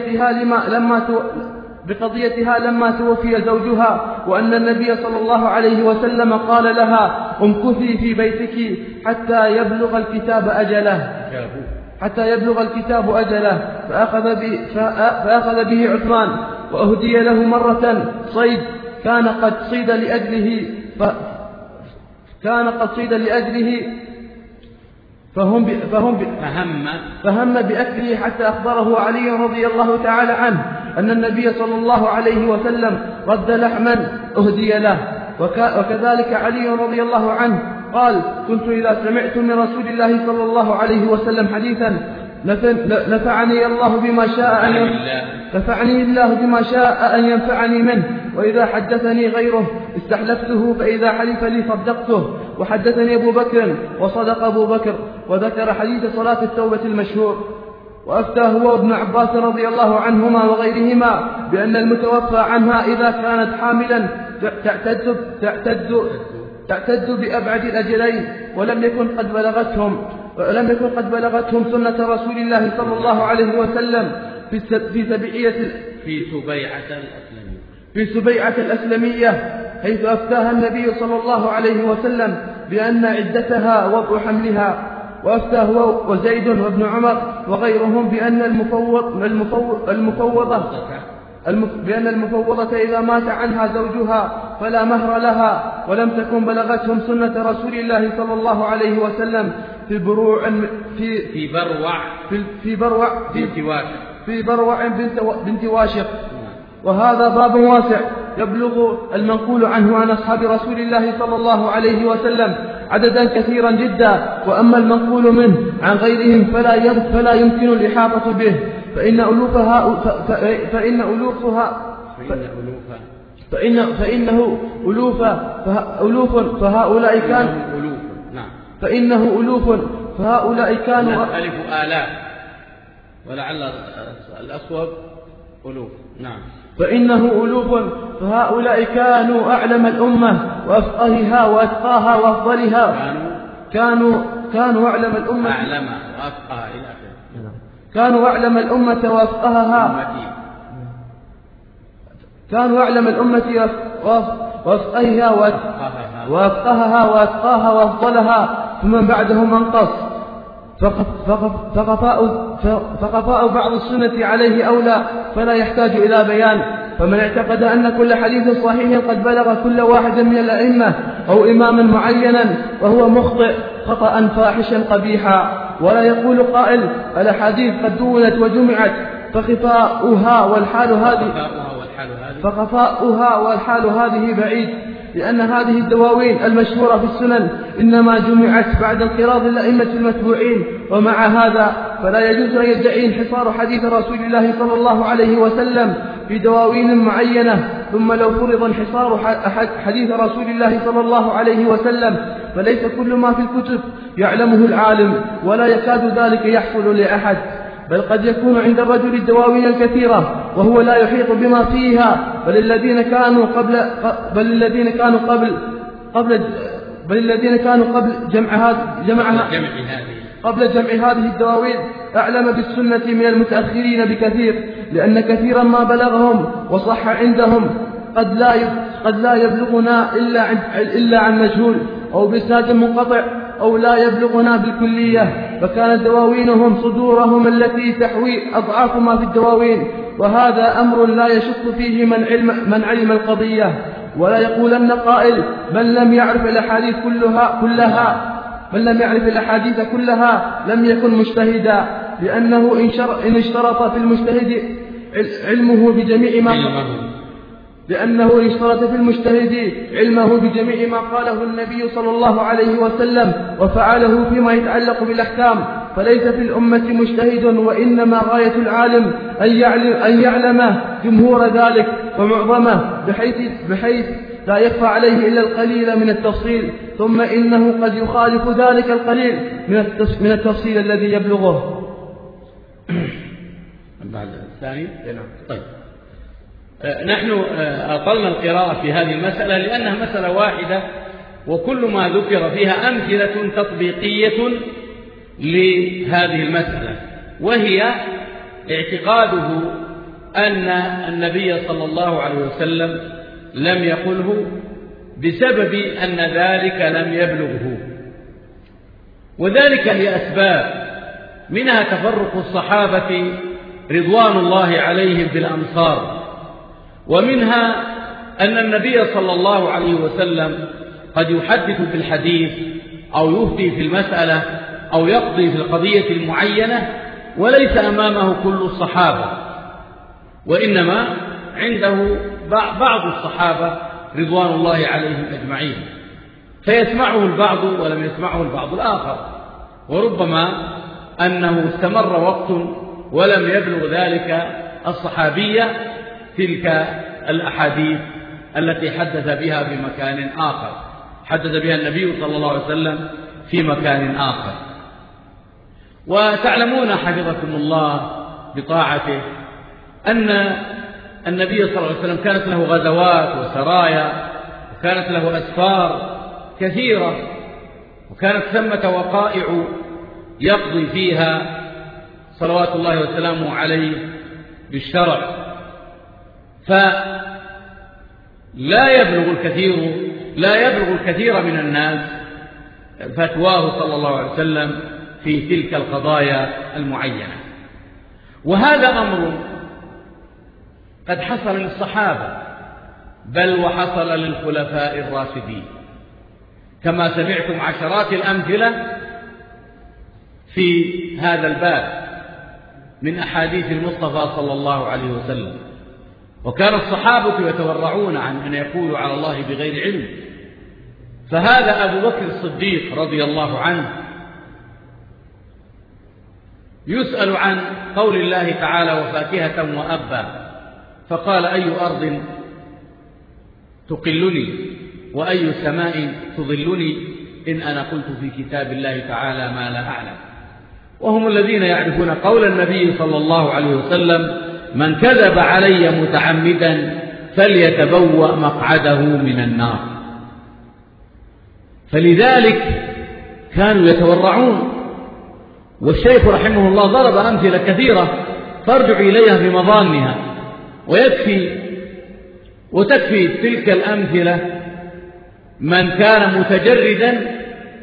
بقضيتها لما توفي زوجها، وأن النبي صلى الله عليه وسلم قال لها: امكثي في بيتك حتى يبلغ الكتاب أجله. فأخذ به عثمان، وأهدي له مرة صيد كان قد صيد لأجله فهم بأكله، حتى أخبره علي رضي الله تعالى عنه أن النبي صلى الله عليه وسلم رد لحما أهدي له. وكذلك علي رضي الله عنه قال: كنت إذا سمعت من رسول الله صلى الله عليه وسلم حديثا نفعني الله بما شاء أن ينفعني منه، وإذا حدثني غيره استحلفته، فإذا حلف لي صدقته. وحدثني أبو بكر وصدق أبو بكر، وذكر حديث صلاة التوبة المشهور. وأفتى هو ابن عباس رضي الله عنهما وغيرهما بأن المتوفى عنها إذا كانت حاملا اعتدوا بأبعد الأجلين ولم يكن قد بلغتهم سنة رسول الله صلى الله عليه وسلم في سبيعة الأسلمية حيث أفتاها النبي صلى الله عليه وسلم بأن عدتها وضع حملها، وأفتاه هو وزيد وابن عمر وغيرهم بأن المفوضة إذا مات عنها زوجها فلا مهر لها، ولم تكن بلغتهم سنة رسول الله صلى الله عليه وسلم في بروع بنت واشق. وهذا باب واسع يبلغ المنقول عنه عن أصحاب رسول الله صلى الله عليه وسلم عددا كثيرا جدا، وأما المنقول منه عن غيرهم فلا يمكن الإحاطة به، فإنه ألوف فهؤلاء كانوا ألف آلاف، ولعل الأصوب ألوف. نعم. فإنه ألوف فهؤلاء كانوا أعلم الأمة وأفقهها وأتقاها وأفضلها. كانوا أعلم الأمة وأفقهها إلى آخره. كانوا أعلم الأمة وأفقهها وأفقهها وأتقاها وأفضلها، ثم بعدهم أنقص، فقفاء بعض السنة عليه أولى فلا يحتاج إلى بيان. فمن اعتقد أن كل حديث صحيح قد بلغ كل واحد من الأئمة أو إماما معينا وهو مخطئ خطأ فاحشا قبيحا. ولا يقول قائل الأحاديث قد دونت وجمعت فخفاؤها والحال هذه بعيد، لأن هذه الدواوين المشهورة في السنن إنما جمعت بعد انقراض الأئمة المتبوعين. ومع هذا فلا يجوز أن يدعي انحصار حديث رسول الله صلى الله عليه وسلم في دواوين معينة. ثم لو فرض انحصار حديث رسول الله صلى الله عليه وسلم فليس كل ما في الكتب يعلمه العالم، ولا يكاد ذلك يحصل لأحد، بل قد يكون عند الرجل الدواوين الكثيرة وهو لا يحيط بما فيها، بل الذين كانوا قبل جمع هذه الدواوين أعلم بالسنة من المتأخرين بكثير، لأن كثيرا ما بلغهم وصح عندهم قد لا يبلغنا إلا عن مجهول أو بسند منقطع أو لا يبلغنا بالكلية، فكانت دواوينهم صدورهم التي تحوي أضعاف ما في الدواوين. وهذا أمر لا يشك فيه من علم القضية. ولا يقولن قائل من لم يعرف الأحاديث كلها لم يكن مجتهدا، لأنه إن اشترط في المجتهد علمه بجميع ما قاله النبي صلى الله عليه وسلم وفعله فيما يتعلق بالأحكام، فليس في الأمة مجتهد، وإنما غاية العالم أن يعلم جمهور ذلك ومعظمه بحيث لا يخفى عليه إلا القليل من التفصيل، ثم إنه قد يخالف ذلك القليل من التفصيل الذي يبلغه. بعد الثاني. طيب، نحن أطلنا القراءة في هذه المسألة لأنها مسألة واحدة، وكل ما ذكر فيها أمثلة تطبيقية لهذه المسألة، وهي اعتقاده أن النبي صلى الله عليه وسلم لم يقله بسبب أن ذلك لم يبلغه، وذلك لأسباب، منها تفرق الصحابة رضوان الله عليهم في الأمصار، ومنها أن النبي صلى الله عليه وسلم قد يحدث في الحديث أو يفتي في المسألة أو يقضي في القضية المعينة وليس أمامه كل الصحابة، وإنما عنده بعض الصحابة رضوان الله عليهم أجمعين، فيسمعه البعض ولم يسمعه البعض الآخر، وربما أنه استمر وقت ولم يبلغ ذلك الصحابية تلك الأحاديث التي حدث بها في مكان آخر، حدث بها النبي صلى الله عليه وسلم في مكان آخر. وتعلمون حفظكم الله بطاعته أن النبي صلى الله عليه وسلم كانت له غزوات وسرايا وكانت له أسفار كثيرة، وكانت ثمة وقائع يقضي فيها صلوات الله وسلامه عليه بالشرع، فلا يبلغ الكثير من الناس فتواه صلى الله عليه وسلم في تلك القضايا المعينة. وهذا أمر قد حصل للصحابة، بل وحصل للخلفاء الراشدين، كما سمعتم عشرات الأمثلة في هذا الباب من أحاديث المصطفى صلى الله عليه وسلم. وكان الصحابة يتورعون عن أن يقولوا على الله بغير علم، فهذا أبو بكر الصديق رضي الله عنه يسأل عن قول الله تعالى وفاكهة وأبا، فقال أي أرض تقلني وأي سماء تظلني إن أنا قلت في كتاب الله تعالى ما لا أعلم. وهم الذين يعرفون قول النبي صلى الله عليه وسلم من كذب علي متعمدا فليتبوأ مقعده من النار. فلذلك كانوا يتورعون. والشيخ رحمه الله ضرب أمثلة كثيرة فارجع إليها بمظانها، وتكفي تلك الأمثلة من كان متجردا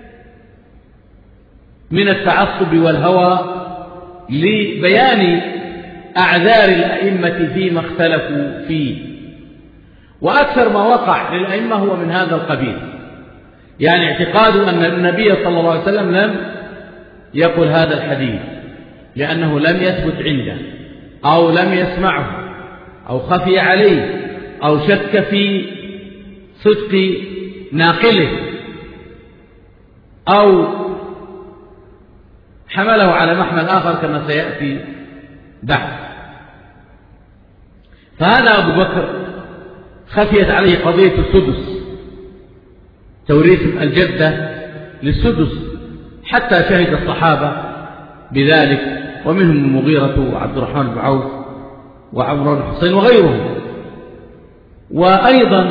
من التعصب والهوى لبيان أعذار الأئمة فيما اختلفوا فيه. وأكثر ما وقع للأئمة هو من هذا القبيل، يعني اعتقاد أن النبي صلى الله عليه وسلم لم يقل هذا الحديث لأنه لم يثبت عنده أو لم يسمعه أو خفي عليه أو شك في صدق ناقله أو حمله على محمل آخر كما سيأتي بعد. فهذا أبو بكر خفيت عليه قضية السدس، توريث الجدة للسدس، حتى شهد الصحابة بذلك، ومنهم المغيرة وعبد الرحمن بن عوف وعمر بن حسين وغيرهم. وأيضا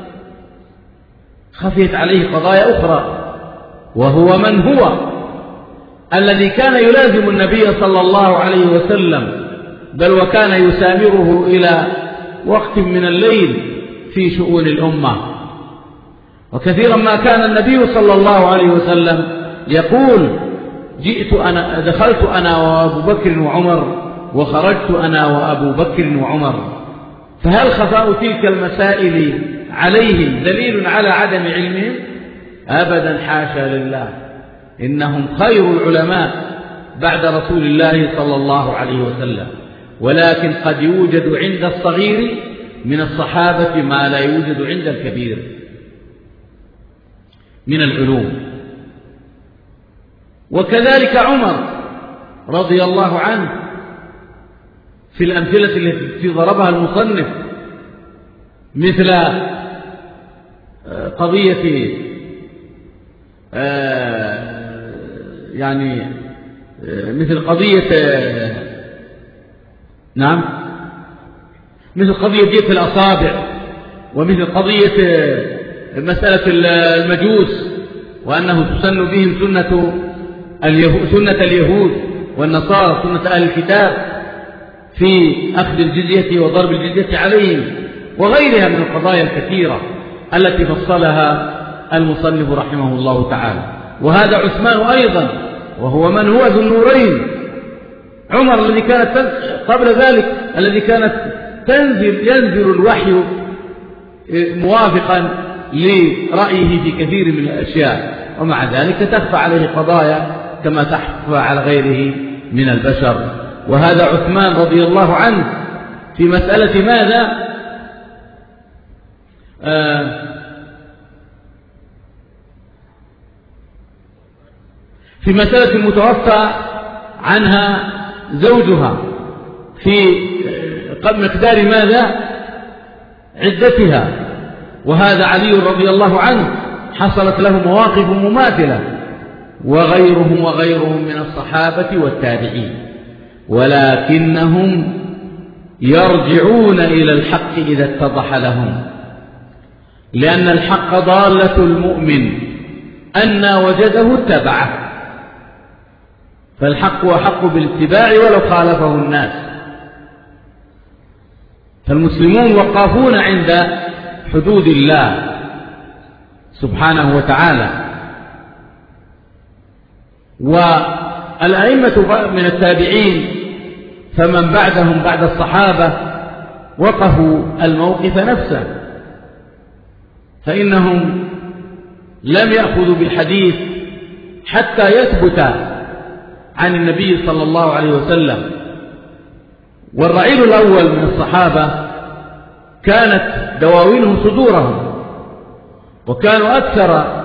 خفيت عليه قضايا أخرى، وهو من هو الذي كان يلازم النبي صلى الله عليه وسلم، بل وكان يسامره إلى وقت من الليل في شؤون الأمة. وكثيرا ما كان النبي صلى الله عليه وسلم يقول دخلت أنا وأبو بكر وعمر وخرجت أنا وأبو بكر وعمر. فهل خفاء تلك المسائل عليهم دليل على عدم علمهم؟ أبدا، حاشا لله، إنهم خير العلماء بعد رسول الله صلى الله عليه وسلم. ولكن قد يوجد عند الصغير من الصحابة ما لا يوجد عند الكبير من العلوم. وكذلك عمر رضي الله عنه في الأمثلة التي ضربها المصنف، مثل قضية مثل قضية دية الأصابع، ومثل قضية مسألة المجوس، وأنه تسن بهم سنة اليهود والنصارى، سنة أهل الكتاب في أخذ الجزية وضرب الجزية عليهم، وغيرها من القضايا الكثيرة التي فصلها المصنف رحمه الله تعالى. وهذا عثمان أيضا، وهو من هو ذو النورين. عمر الذي كانت قبل ذلك الذي كانت ينزل الوحي موافقا لرأيه في كثير من الأشياء، ومع ذلك تخفى عليه قضايا كما تخفى على غيره من البشر. وهذا عثمان رضي الله عنه في مسألة ماذا؟ في مسألة المتوفى عنها زوجها في مقدار ماذا؟ عدتها. وهذا علي رضي الله عنه حصلت له مواقف مماثلة، وغيرهم من الصحابة والتابعين، ولكنهم يرجعون إلى الحق إذا اتضح لهم، لأن الحق ضالة المؤمن أن وجده اتبعه، فالحق أحق بالاتباع ولو خالفه الناس. فالمسلمون وقافون عند حدود الله سبحانه وتعالى، والأئمة من التابعين فمن بعدهم بعد الصحابة وقفوا الموقف نفسه، فإنهم لم يأخذوا بالحديث حتى يثبت عن النبي صلى الله عليه وسلم. والرعيل الأول من الصحابة كانت دواوينهم صدورهم، وكانوا أكثر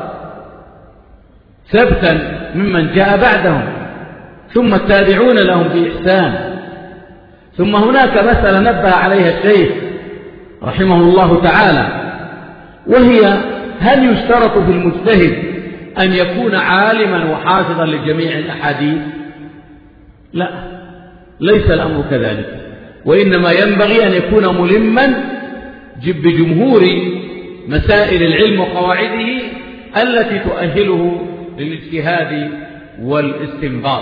ثبتا ممن جاء بعدهم، ثم التابعون لهم بإحسان. ثم هناك مسألة نبه عليها الشيخ رحمه الله تعالى، وهي هل يشترط في المجتهد أن يكون عالما وحافظا لجميع الأحاديث؟ لا، ليس الأمر كذلك، وإنما ينبغي أن يكون ملما بجمهور مسائل العلم وقواعده التي تؤهله للاجتهاد والاستنباط.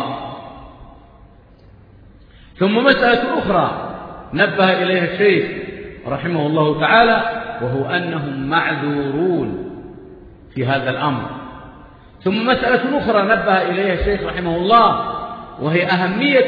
ثم مسألة أخرى نبه إليها الشيخ رحمه الله تعالى، وهو أنهم معذورون في هذا الأمر. ثم مسألة أخرى نبه إليها الشيخ رحمه الله، وهي أهمية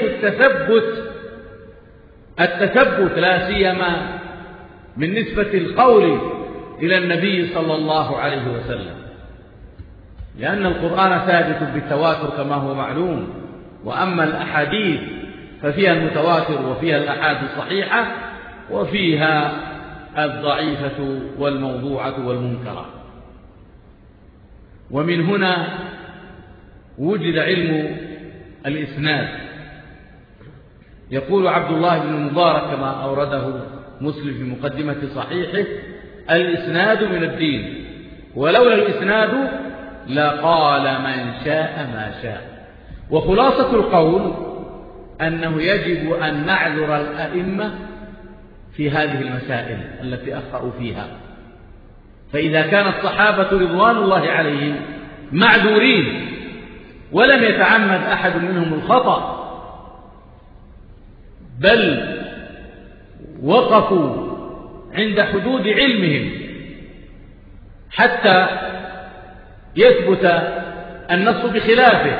التثبت لا سيما من نسبة القول إلى النبي صلى الله عليه وسلم، لأن القرآن ثابت بالتواتر كما هو معلوم، وأما الأحاديث ففيها المتواتر وفيها الأحاديث الصحيحة وفيها الضعيفة والموضوعة والمنكرة. ومن هنا وجد علم الإسناد. يقول عبد الله بن المبارك كما أورده مسلم في مقدمة صحيحه: الإسناد من الدين، ولولا الإسناد لقال من شاء ما شاء. وخلاصة القول أنه يجب أن نعذر الأئمة في هذه المسائل التي أخطأوا فيها. فإذا كان الصحابة رضوان الله عليهم معذورين ولم يتعمد أحد منهم الخطأ، بل وقفوا عند حدود علمهم حتى يثبت النص بخلافه،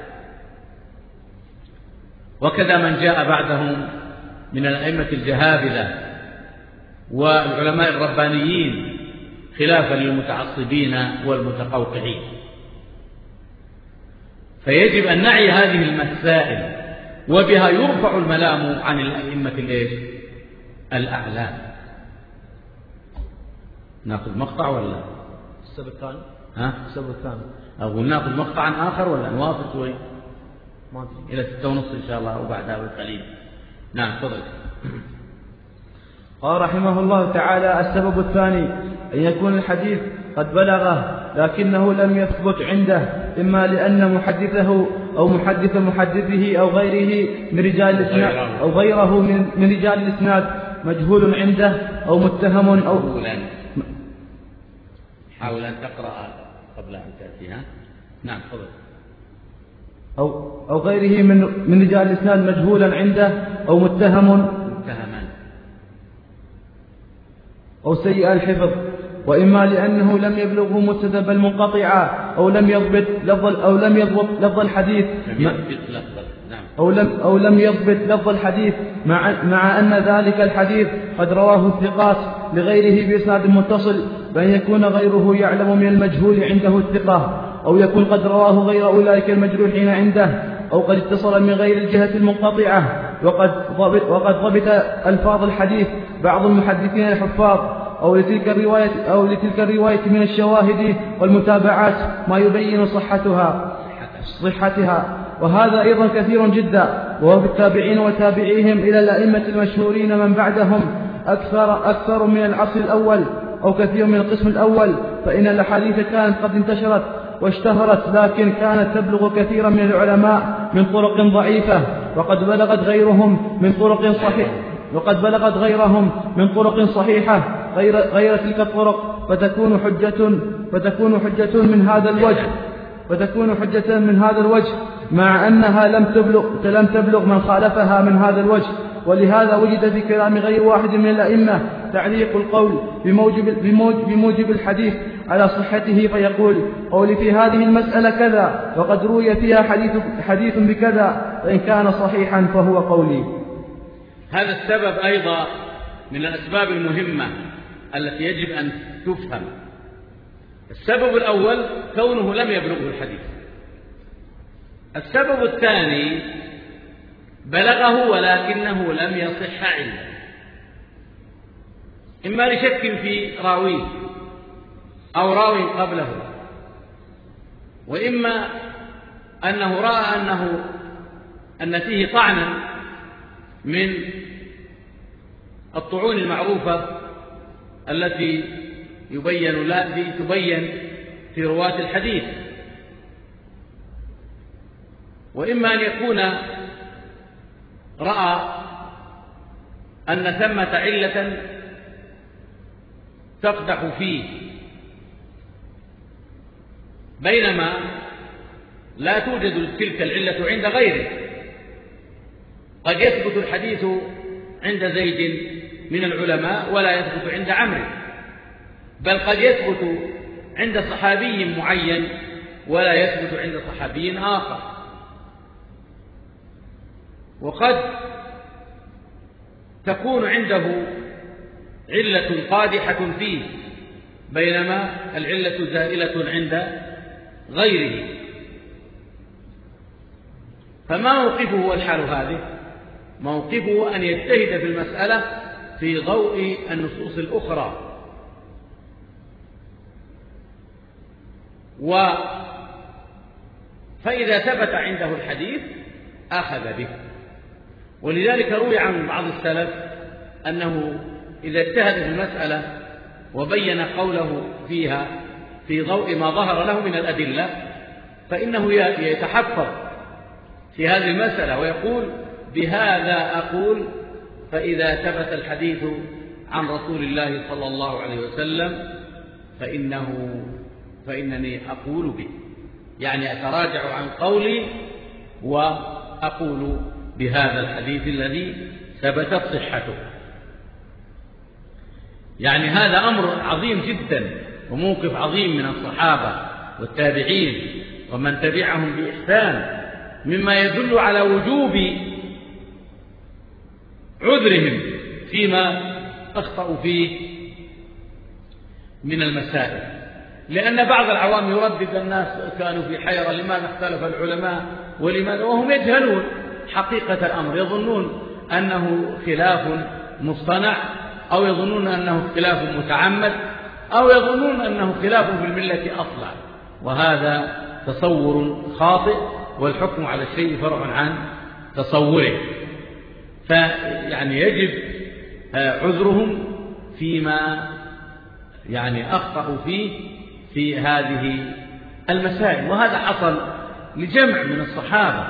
وكذا من جاء بعدهم من الأئمة الجهابذة والعلماء الربانيين خلافا للمتعصبين والمتقوقعين. فيجب أن نعي هذه المسائل، وبها يرفع الملام عن الأئمة الأعلام. ناخذ مقطع ولا السبب الثاني؟ السبب الثاني. أقول ناخذ مقطعا آخر ولا نواصل شوي؟ ما أدري. إلى 6:30 إن شاء الله أو بعدها بقليل. نعم تفضل. قال رحمه الله تعالى: السبب الثاني أن يكون الحديث قد بلغه لكنه لم يثبت عنده، إما لأن محدثه أو محدث محدثه أو غيره من رجال الإسناد أو غيره من رجال الإسناد مجهول عنده أو متهم أو حاول أن تقرأ قبل أن تأتيها. نعم تفضل. أو غيره من رجال الإسناد مجهولا عنده أو متهما أو سيء الحفظ، وإما لأنه لم يبلغه مسند بل منقطعا أو لم يضبط لفظ الحديث أو لم يضبط لفظ الحديث مع أن ذلك الحديث قد رواه الثقات لغيره بإسناد متصل، بأن يكون غيره يعلم من المجهول عنده الثقة، أو يكون قد رواه غير أولئك المجروحين عنده، أو قد اتصل من غير الجهة المنقطعة، وقد ضبط ألفاظ الحديث بعض المحدثين الحفاظ، أو لتلك الرواية من الشواهد والمتابعات ما يبين صحتها. وهذا أيضا كثير جدا، وهو في التابعين وتابعيهم إلى الأئمة المشهورين من بعدهم أكثر من العصر الأول أو كثير من القسم الأول، فإن الأحاديث كانت قد انتشرت واشتهرت، لكن كانت تبلغ كثيرا من العلماء من طرق ضعيفة، وقد بلغت غيرهم من طرق صحيحة غير تلك الطرق، فتكون حجة من هذا الوجه مع أنها لم تبلغ من خالفها من هذا الوجه. ولهذا وجد في كلام غير واحد من الأئمة تعليق القول بموجب الحديث على صحته، فيقول قولي في هذه المسألة كذا وقد روي فيها حديث بكذا، فإن كان صحيحا فهو قولي. هذا السبب أيضا من الأسباب المهمة التي يجب أن تفهم. السبب الأول كونه لم يبلغه الحديث. السبب الثاني بلغه ولكنه لم يصح علما، إما لشك في راويه أو راوي قبله، وإما أنه رأى أن فيه طعنا من الطعون المعروفة التي تبين في رواة الحديث، وإما أن يكون رأى أن ثمة علة تقدح فيه، بينما لا توجد تلك العلة عند غيره. قد يثبت الحديث عند زيد من العلماء ولا يثبت عند عمرو، بل قد يثبت عند صحابي معين ولا يثبت عند صحابي آخر. وقد تكون عنده علة قادحة فيه بينما العلة زائلة عند غيره. فما موقفه والحال هذه؟ موقفه أن يجتهد في المسألة في ضوء النصوص الأخرى، فإذا ثبت عنده الحديث أخذ به. ولذلك روي عن بعض السلف أنه إذا اجتهد في المسألة وبين قوله فيها في ضوء ما ظهر له من الأدلة فإنه يتحفظ في هذه المسألة ويقول بهذا أقول، فإذا ثبت الحديث عن رسول الله صلى الله عليه وسلم فإنني أقول به، يعني أتراجع عن قولي وأقول بهذا الحديث الذي ثبتت صحته. يعني هذا أمر عظيم جدا وموقف عظيم من الصحابة والتابعين ومن تبعهم بإحسان، مما يدل على وجوب عذرهم فيما أخطأوا فيه من المسائل. لأن بعض العوام يردد الناس كانوا في حيرة لماذا اختلف العلماء ولماذا، وهم يجهلون حقيقة الأمر، يظنون أنه خلاف مصطنع أو يظنون أنه خلاف متعمد أو يظنون أنه خلاف في الملة أصلا، وهذا تصور خاطئ، والحكم على الشيء فرع عن تصوره. فيعني يجب عذرهم فيما يعني أخطأوا فيه في هذه المسائل، وهذا حصل لجمع من الصحابة،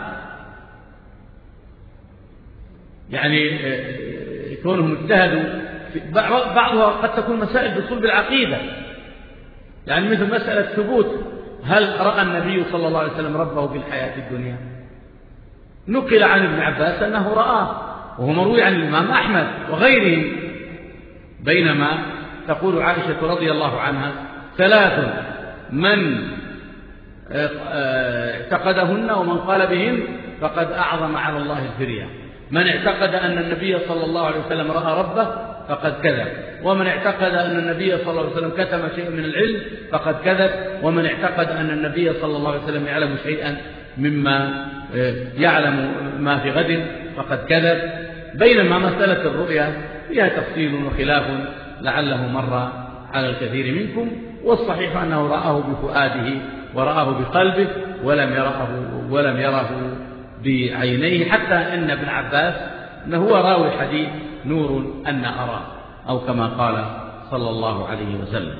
يعني كونهم اجتهدوا بعضها قد تكون مسائل بصلب العقيدة، يعني مثل مسألة ثبوت هل رأى النبي صلى الله عليه وسلم ربه في الحياة الدنيا، نقل عن ابن عباس أنه رآه وهو مروي عن الإمام أحمد وغيرهم، بينما تقول عائشة رضي الله عنها ثلاث من اعتقدهن ومن قال بهن فقد أعظم على الله الفرية: من اعتقد أن النبي صلى الله عليه وسلم رأى ربه فقد كذب، ومن اعتقد أن النبي صلى الله عليه وسلم كتم شيئا من العلم فقد كذب، ومن اعتقد أن النبي صلى الله عليه وسلم يعلم شيئا مما يعلم ما في غد فقد كذب. بينما مسألة الرؤيا فيها تفصيل وخلاف لعله مر على الكثير منكم، والصحيح أنه رآه بفؤاده ورآه بقلبه ولم يره بعينيه، حتى أن ابن عباس أنه هو راوي الحديث نور أن أراه، أو كما قال صلى الله عليه وسلم.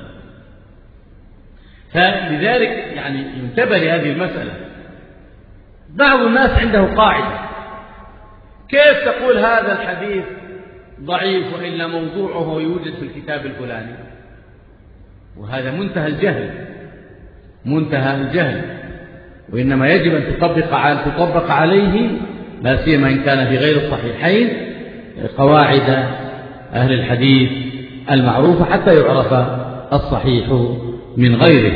فلذلك يعني ينتبه لهذه المسألة. بعض الناس عنده قاعدة: كيف تقول هذا الحديث ضعيف وإلا موضوعه يوجد في الكتاب الفلاني؟ وهذا منتهى الجهل، منتهى الجهل، وإنما يجب أن تطبق عليه لا سيما إن كان في غير الصحيحين قواعد أهل الحديث المعروفة حتى يعرف الصحيح من غيره.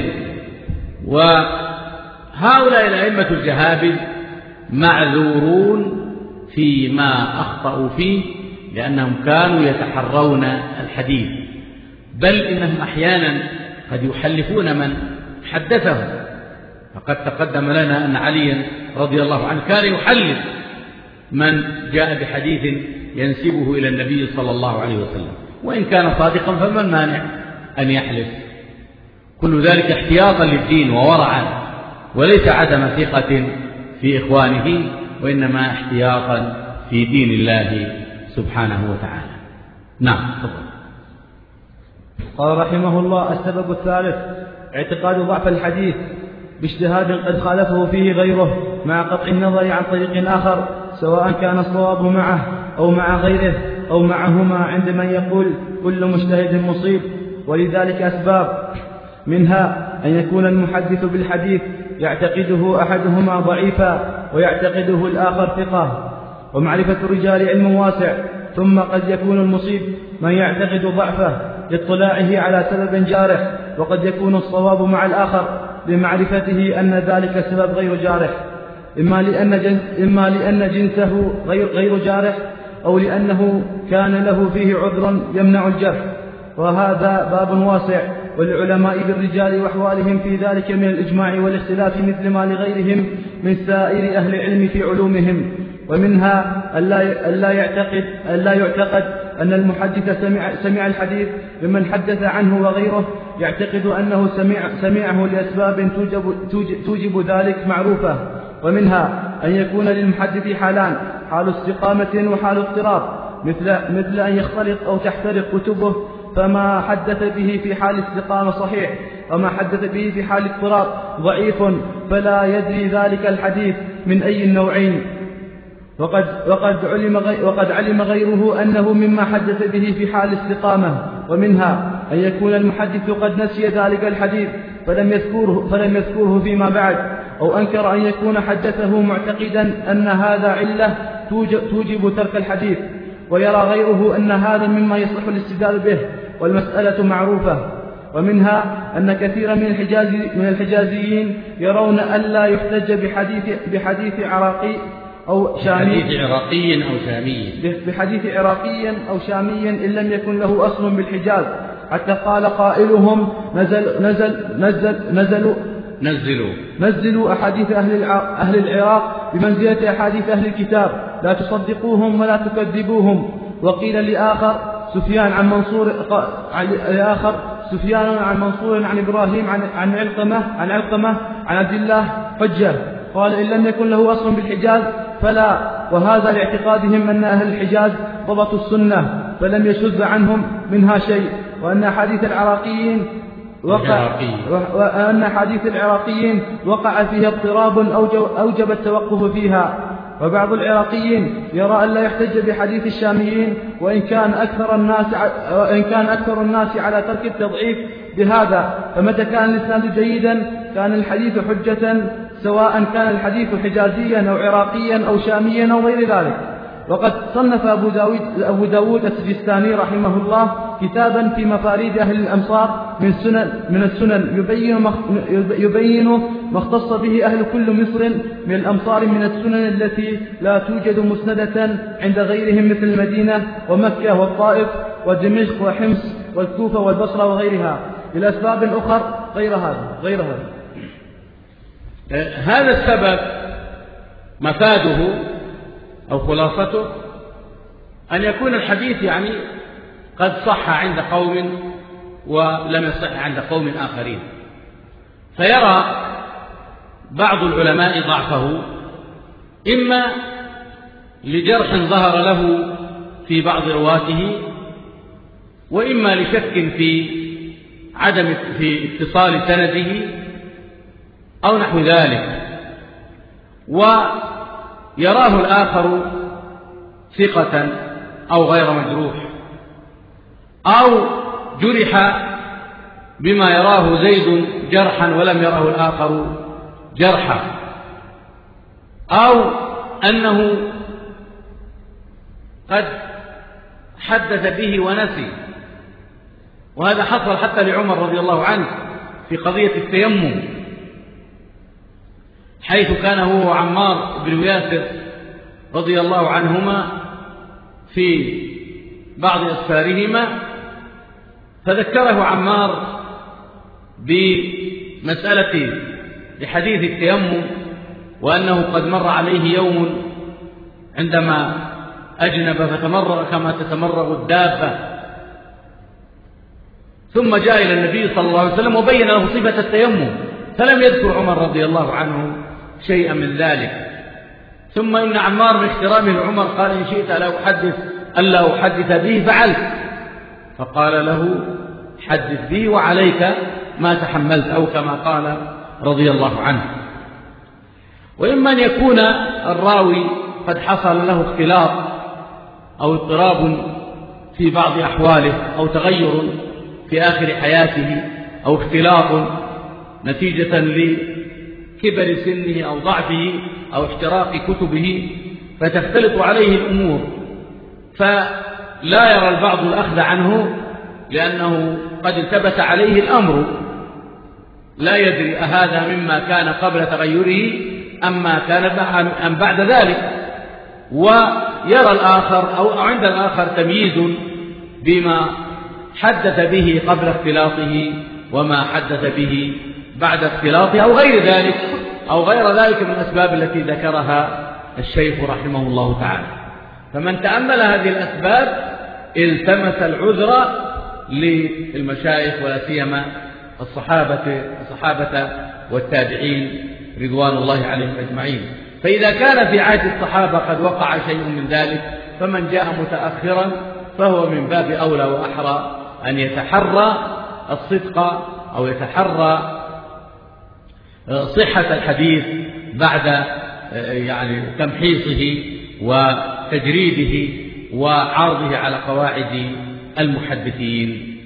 وهؤلاء الأئمة الجهابذ معذورون فيما أخطأوا فيه لأنهم كانوا يتحرون الحديث، بل إنهم أحيانا قد يحلفون من حدثهم. فقد تقدم لنا أن عليا رضي الله عنه كان يحلف من جاء بحديث ينسبه إلى النبي صلى الله عليه وسلم، وإن كان صادقا فما المانع أن يحلف؟ كل ذلك احتياطا للدين وورعا، وليس عدم ثقة في إخوانه، وإنما احتياطا في دين الله سبحانه وتعالى. نعم. قال رحمه الله: السبب الثالث اعتقاد ضعف الحديث باجتهاد قد خالفه فيه غيره، مع قطع النظر عن طريق آخر، سواء كان الصواب معه أو مع غيره أو معهما، عند من يقول كل مجتهد مصيب. ولذلك أسباب، منها أن يكون المحدث بالحديث يعتقده أحدهما ضعيفا ويعتقده الآخر ثقة، ومعرفة الرجال علم واسع. ثم قد يكون المصيب من يعتقد ضعفه لاطلاعه على سبب جارح، وقد يكون الصواب مع الآخر لمعرفته أن ذلك سبب غير جارح، إما لأن جنسه غير جارح، أو لأنه كان له فيه عذر يمنع الجرح. وهذا باب واسع، والعلماء بالرجال وأحوالهم في ذلك من الإجماع والاختلاف مثل ما لغيرهم من سائر أهل العلم في علومهم. ومنها ألا يعتقد أن المحدث سمع الحديث ممن حدث عنه، وغيره يعتقد أنه سمعه لأسباب توجب ذلك معروفة. ومنها أن يكون للمحدث حالان: حال استقامة وحال اضطراب، مثل أن يختلط أو تحترق كتبه، فما حدث به في حال استقامة صحيح، وما حدث به في حال اضطراب ضعيف، فلا يدري ذلك الحديث من أي النوعين. وقد علم غيره أنه مما حدث به في حال استقامة. ومنها أن يكون المحدث قد نسي ذلك الحديث فلم يذكره فيما بعد، أو أنكر أن يكون حدثه معتقدا أن هذا علة توجب ترك الحديث، ويرى غيره أن هذا مما يصح الاستدلال به، والمسألة معروفة. ومنها أن كثيرا من الحجازيين يرون ألا يحتج بحديث عراقي أو شامي، بحديث عراقي أو شامي إن لم يكن له أصل بالحجاز، حتى قال قائلهم: نزلوا أحاديث أهل العراق بمنزلة أحاديث أهل الكتاب، لا تصدقوهم ولا تكذبوهم. وقيل لآخر سفيان عن منصور عن إبراهيم عن علقمة عن عبد الله حجة، قال إن لم يكن له أصل بالحجاز فلا. وهذا لاعتقادهم أن أهل الحجاز ضبطوا السنة فلم يشذ عنهم منها شيء، وأن حديث العراقيين وقع فيها اضطراب أوجب التوقف فيها. وبعض العراقيين يرى أن لا يحتج بحديث الشاميين، وإن كان أكثر الناس على ترك التضعيف بهذا. فمتى كان الإسناد جيدا كان الحديث حجة، سواء كان الحديث حجازيا أو عراقيا أو شاميا أو غير ذلك. وقد صنف أبو داود السجستاني رحمه الله كتابا في مفاريد أهل الأمصار من السنن يبين ما اختص به أهل كل مصر من الأمصار من السنن التي لا توجد مسندة عند غيرهم، مثل المدينة ومكة والطائف ودمشق وحمص والكوفة والبصرة وغيرها، لأسباب أخرى غير هذا. هذا السبب مفاده أو خلاصته أن يكون الحديث قد صح عند قوم ولم يصح عند قوم آخرين، فيرى بعض العلماء ضعفه إما لجرح ظهر له في بعض رواته، وإما لشك في اتصال سنده أو نحو ذلك، ويراه الآخر ثقة أو غير مجروح، أو جرح بما يراه زيد جرحا ولم يره الآخر جرحا، أو أنه قد حدث به ونسي، وهذا حصل حتى لعمر رضي الله عنه في قضية التيمم، حيث كان هو وعمار بن ياسر رضي الله عنهما في بعض أسفارهما، فذكره عمار بمسألة بحديث التيمم، وأنه قد مر عليه يوم عندما أجنب فتمرغ كما تتمرغ الدابة، ثم جاء إلى النبي صلى الله عليه وسلم وبين له صفة التيمم، فلم يذكر عمر رضي الله عنه شيئا من ذلك. ثم إن عمار من احترامه لعمر قال: إن شئت ألا أحدث به فعلت، فقال له: حدث به وعليك ما تحملت، أو كما قال رضي الله عنه. وإما أن يكون الراوي قد حصل له اختلاط أو اضطراب في بعض أحواله، أو تغير في آخر حياته، أو اختلاط نتيجة لكبر سنه أو ضعفه أو احتراق كتبه، فتختلط عليه الأمور، فلا يرى البعض الأخذ عنه لأنه قد التبس عليه الأمر، لا يدري أهذا مما كان قبل تغيره أما كان أم بعد ذلك، ويرى الآخر أو عند الآخر تمييز بما حدث به قبل اختلاطه وما حدث به بعد اختلاطه أو غير ذلك من الأسباب التي ذكرها الشيخ رحمه الله تعالى. فمن تأمل هذه الأسباب التمس العذر للمشايخ ولا سيما الصحابة والتابعين رضوان الله عليهم أجمعين. فإذا كان في عهد الصحابة قد وقع شيء من ذلك، فمن جاء متأخرا فهو من باب أولى وأحرى أن يتحرى الصدق أو يتحرى صحة الحديث بعد تمحيصه وتجريده وعرضه على قواعد المحدثين.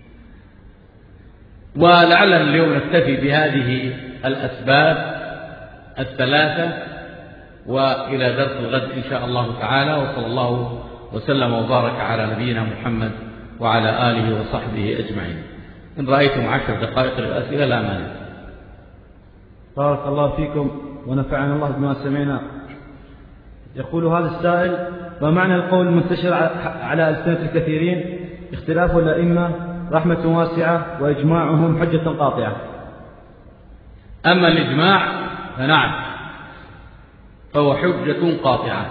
ولعلنا اليوم نكتفي بهذه الأسباب الثلاثة، وإلى درس الغد إن شاء الله تعالى، وصلى الله وسلم وبارك على نبينا محمد وعلى آله وصحبه أجمعين. إن رأيتم 10 دقائق للأسئلة لا مانع. بارك الله فيكم ونفعنا الله بما سمعنا. يقول هذا السائل: ما معنى القول المنتشر على ألسنة الكثيرين: اختلاف الأئمة رحمة واسعة وإجماعهم حجة قاطعة؟ أما الإجماع فنعم، فهو حجة قاطعة،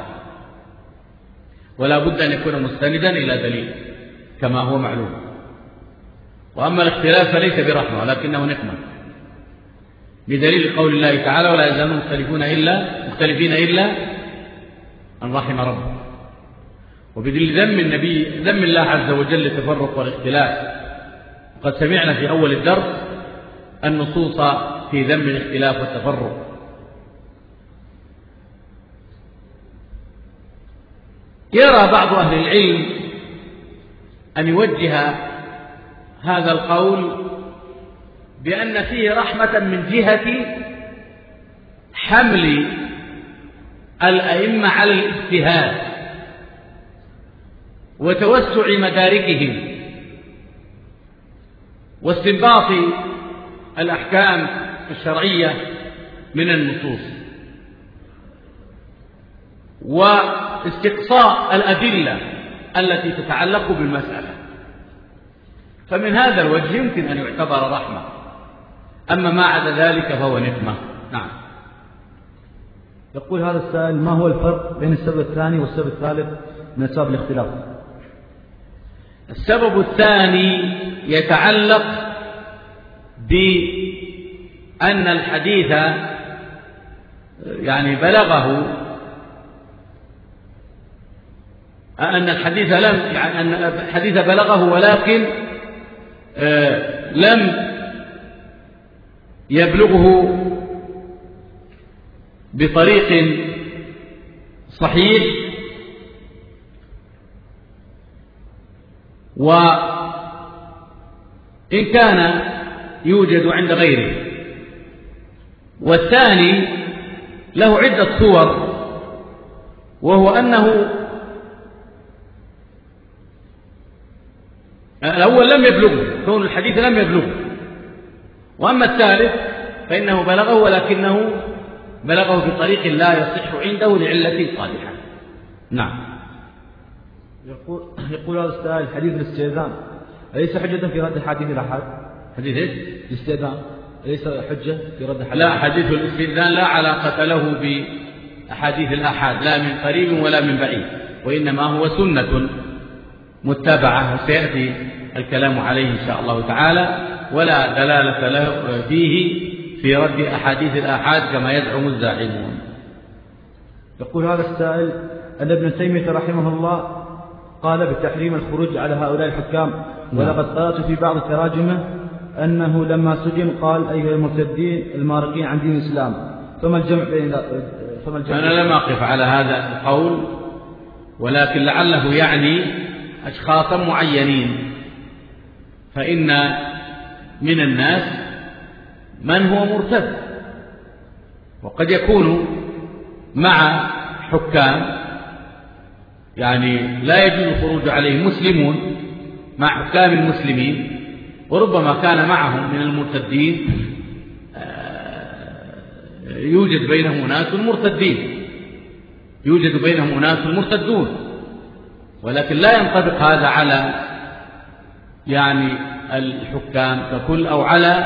ولا بد أن يكون مستندا إلى دليل كما هو معلوم. وأما الاختلاف فليس برحمة ولكنه نقمة، بدليل قول الله تعالى: ولا يزالون مختلفين إلا أن رحم ربه، وبدليل ذم الله عز وجل التفرق والاختلاف. وقد سمعنا في أول الدرس النصوص في ذم الاختلاف والتفرق. يرى بعض أهل العلم أن يوجه هذا القول بأن فيه رحمة من جهة حمل الأئمة على الاجتهاد وتوسع مداركهم واستنباط الأحكام الشرعية من النصوص واستقصاء الأدلة التي تتعلق بالمسألة، فمن هذا الوجه يمكن أن يعتبر رحمة. أما ما عدا ذلك فهو نقمة. نعم. يقول هذا السائل: ما هو الفرق بين السبب الثاني والسبب الثالث من أسباب الاختلاف؟ السبب الثاني يتعلق بأن الحديث بلغه، أن الحديث بلغه ولكن لم يبلغه بطريق صحيح، وإن كان يوجد عند غيره. والثاني له عدة صور، وهو أنه الأول لم يبلغه، كون الحديث لم يبلغه. وأما الثالث فإنه بلغه، ولكنه بلغه بطريق لا يصح عنده لعلة قادحة. نعم. يقول هذا السائل: حديث الاستئذان أليس حجة في رد حديث الآحاد؟ حديث ايش؟ الاستئذان أليس حجة في رد حديث؟ لا، حديث الاستئذان لا علاقة له بأحاديث الآحاد، لا من قريب ولا من بعيد، وإنما هو سنة متبعة، وسيأتي الكلام عليه إن شاء الله تعالى، ولا دلالة له فيه في رد أحاديث الآحاد كما يزعم الزاعمون. يقول هذا السائل أن ابن تيمية رحمه الله قال بتحريم الخروج على هؤلاء الحكام، ولقد قرأت في بعض تراجمه أنه لما سجن قال: أيها المرتدين المارقين عن دين الإسلام. فما الجمع بين أنا لم أقف على هذا القول، ولكن لعله يعني أشخاصا معينين، فإن من الناس من هو مرتد، وقد يكون مع حكام يعني لا يجوز الخروج عليه مسلمون مع حكام المسلمين، وربما كان معهم من المرتدين يوجد بينهم أناس مرتدين، يوجد بينهم أناس مرتدون، ولكن لا ينطبق هذا على يعني الحكام ككل، أو على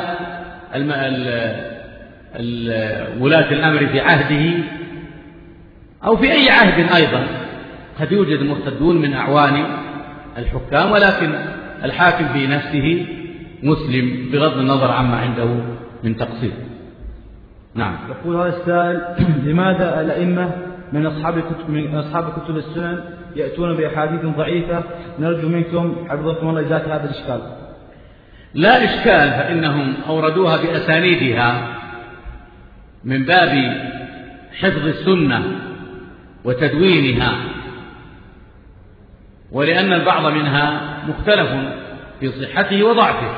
ولاة الأمر في عهده أو في أي عهد أيضا. قد يوجد مرتدون من أعوان الحكام، ولكن الحاكم في نفسه مسلم بغض النظر عما عنده من تقصير. نعم. يقول هذا السائل: لماذا الأئمة من أصحاب كتب السنن يأتون بأحاديث ضعيفة؟ نرجو منكم حفظكم الله إزالة هذا الإشكال. لا إشكال، فإنهم أوردوها بأسانيدها من باب حفظ السنة وتدوينها، ولأن البعض منها مختلف في صحته وضعفه،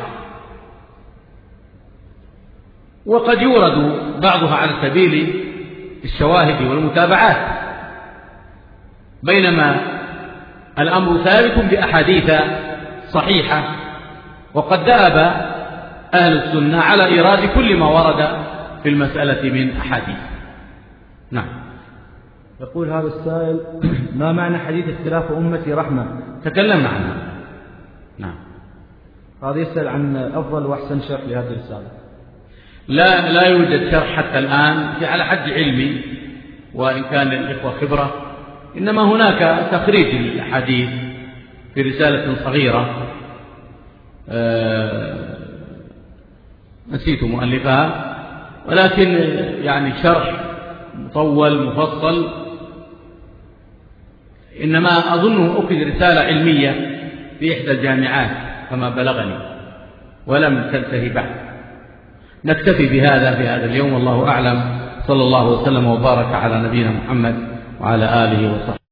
وقد يورد بعضها على سبيل الشواهد والمتابعات، بينما الأمر ثابت بأحاديث صحيحة، وقد دأب أهل السنة على إيراد كل ما ورد في المسألة من أحاديث. نعم. يقول هذا السائل: ما معنى حديث اختلاف أمتي رحمة؟ تكلمنا عنها. نعم. هذا يسأل عن أفضل وأحسن شرح لهذه الرسالة. لا يوجد شرح حتى الآن على حد علمي، وإن كان الإخوة خبرة، إنما هناك تخريج الحديث في رسالة صغيرة نسيت مؤلفها، ولكن يعني شرح مطول مفصل، إنما أظنه أخذ رسالة علمية في إحدى الجامعات كما بلغني، ولم تنتهي بعد. نكتفي بهذا في هذا اليوم، والله أعلم. صلى الله وسلم وبارك على نبينا محمد وعلى آله وصحبه.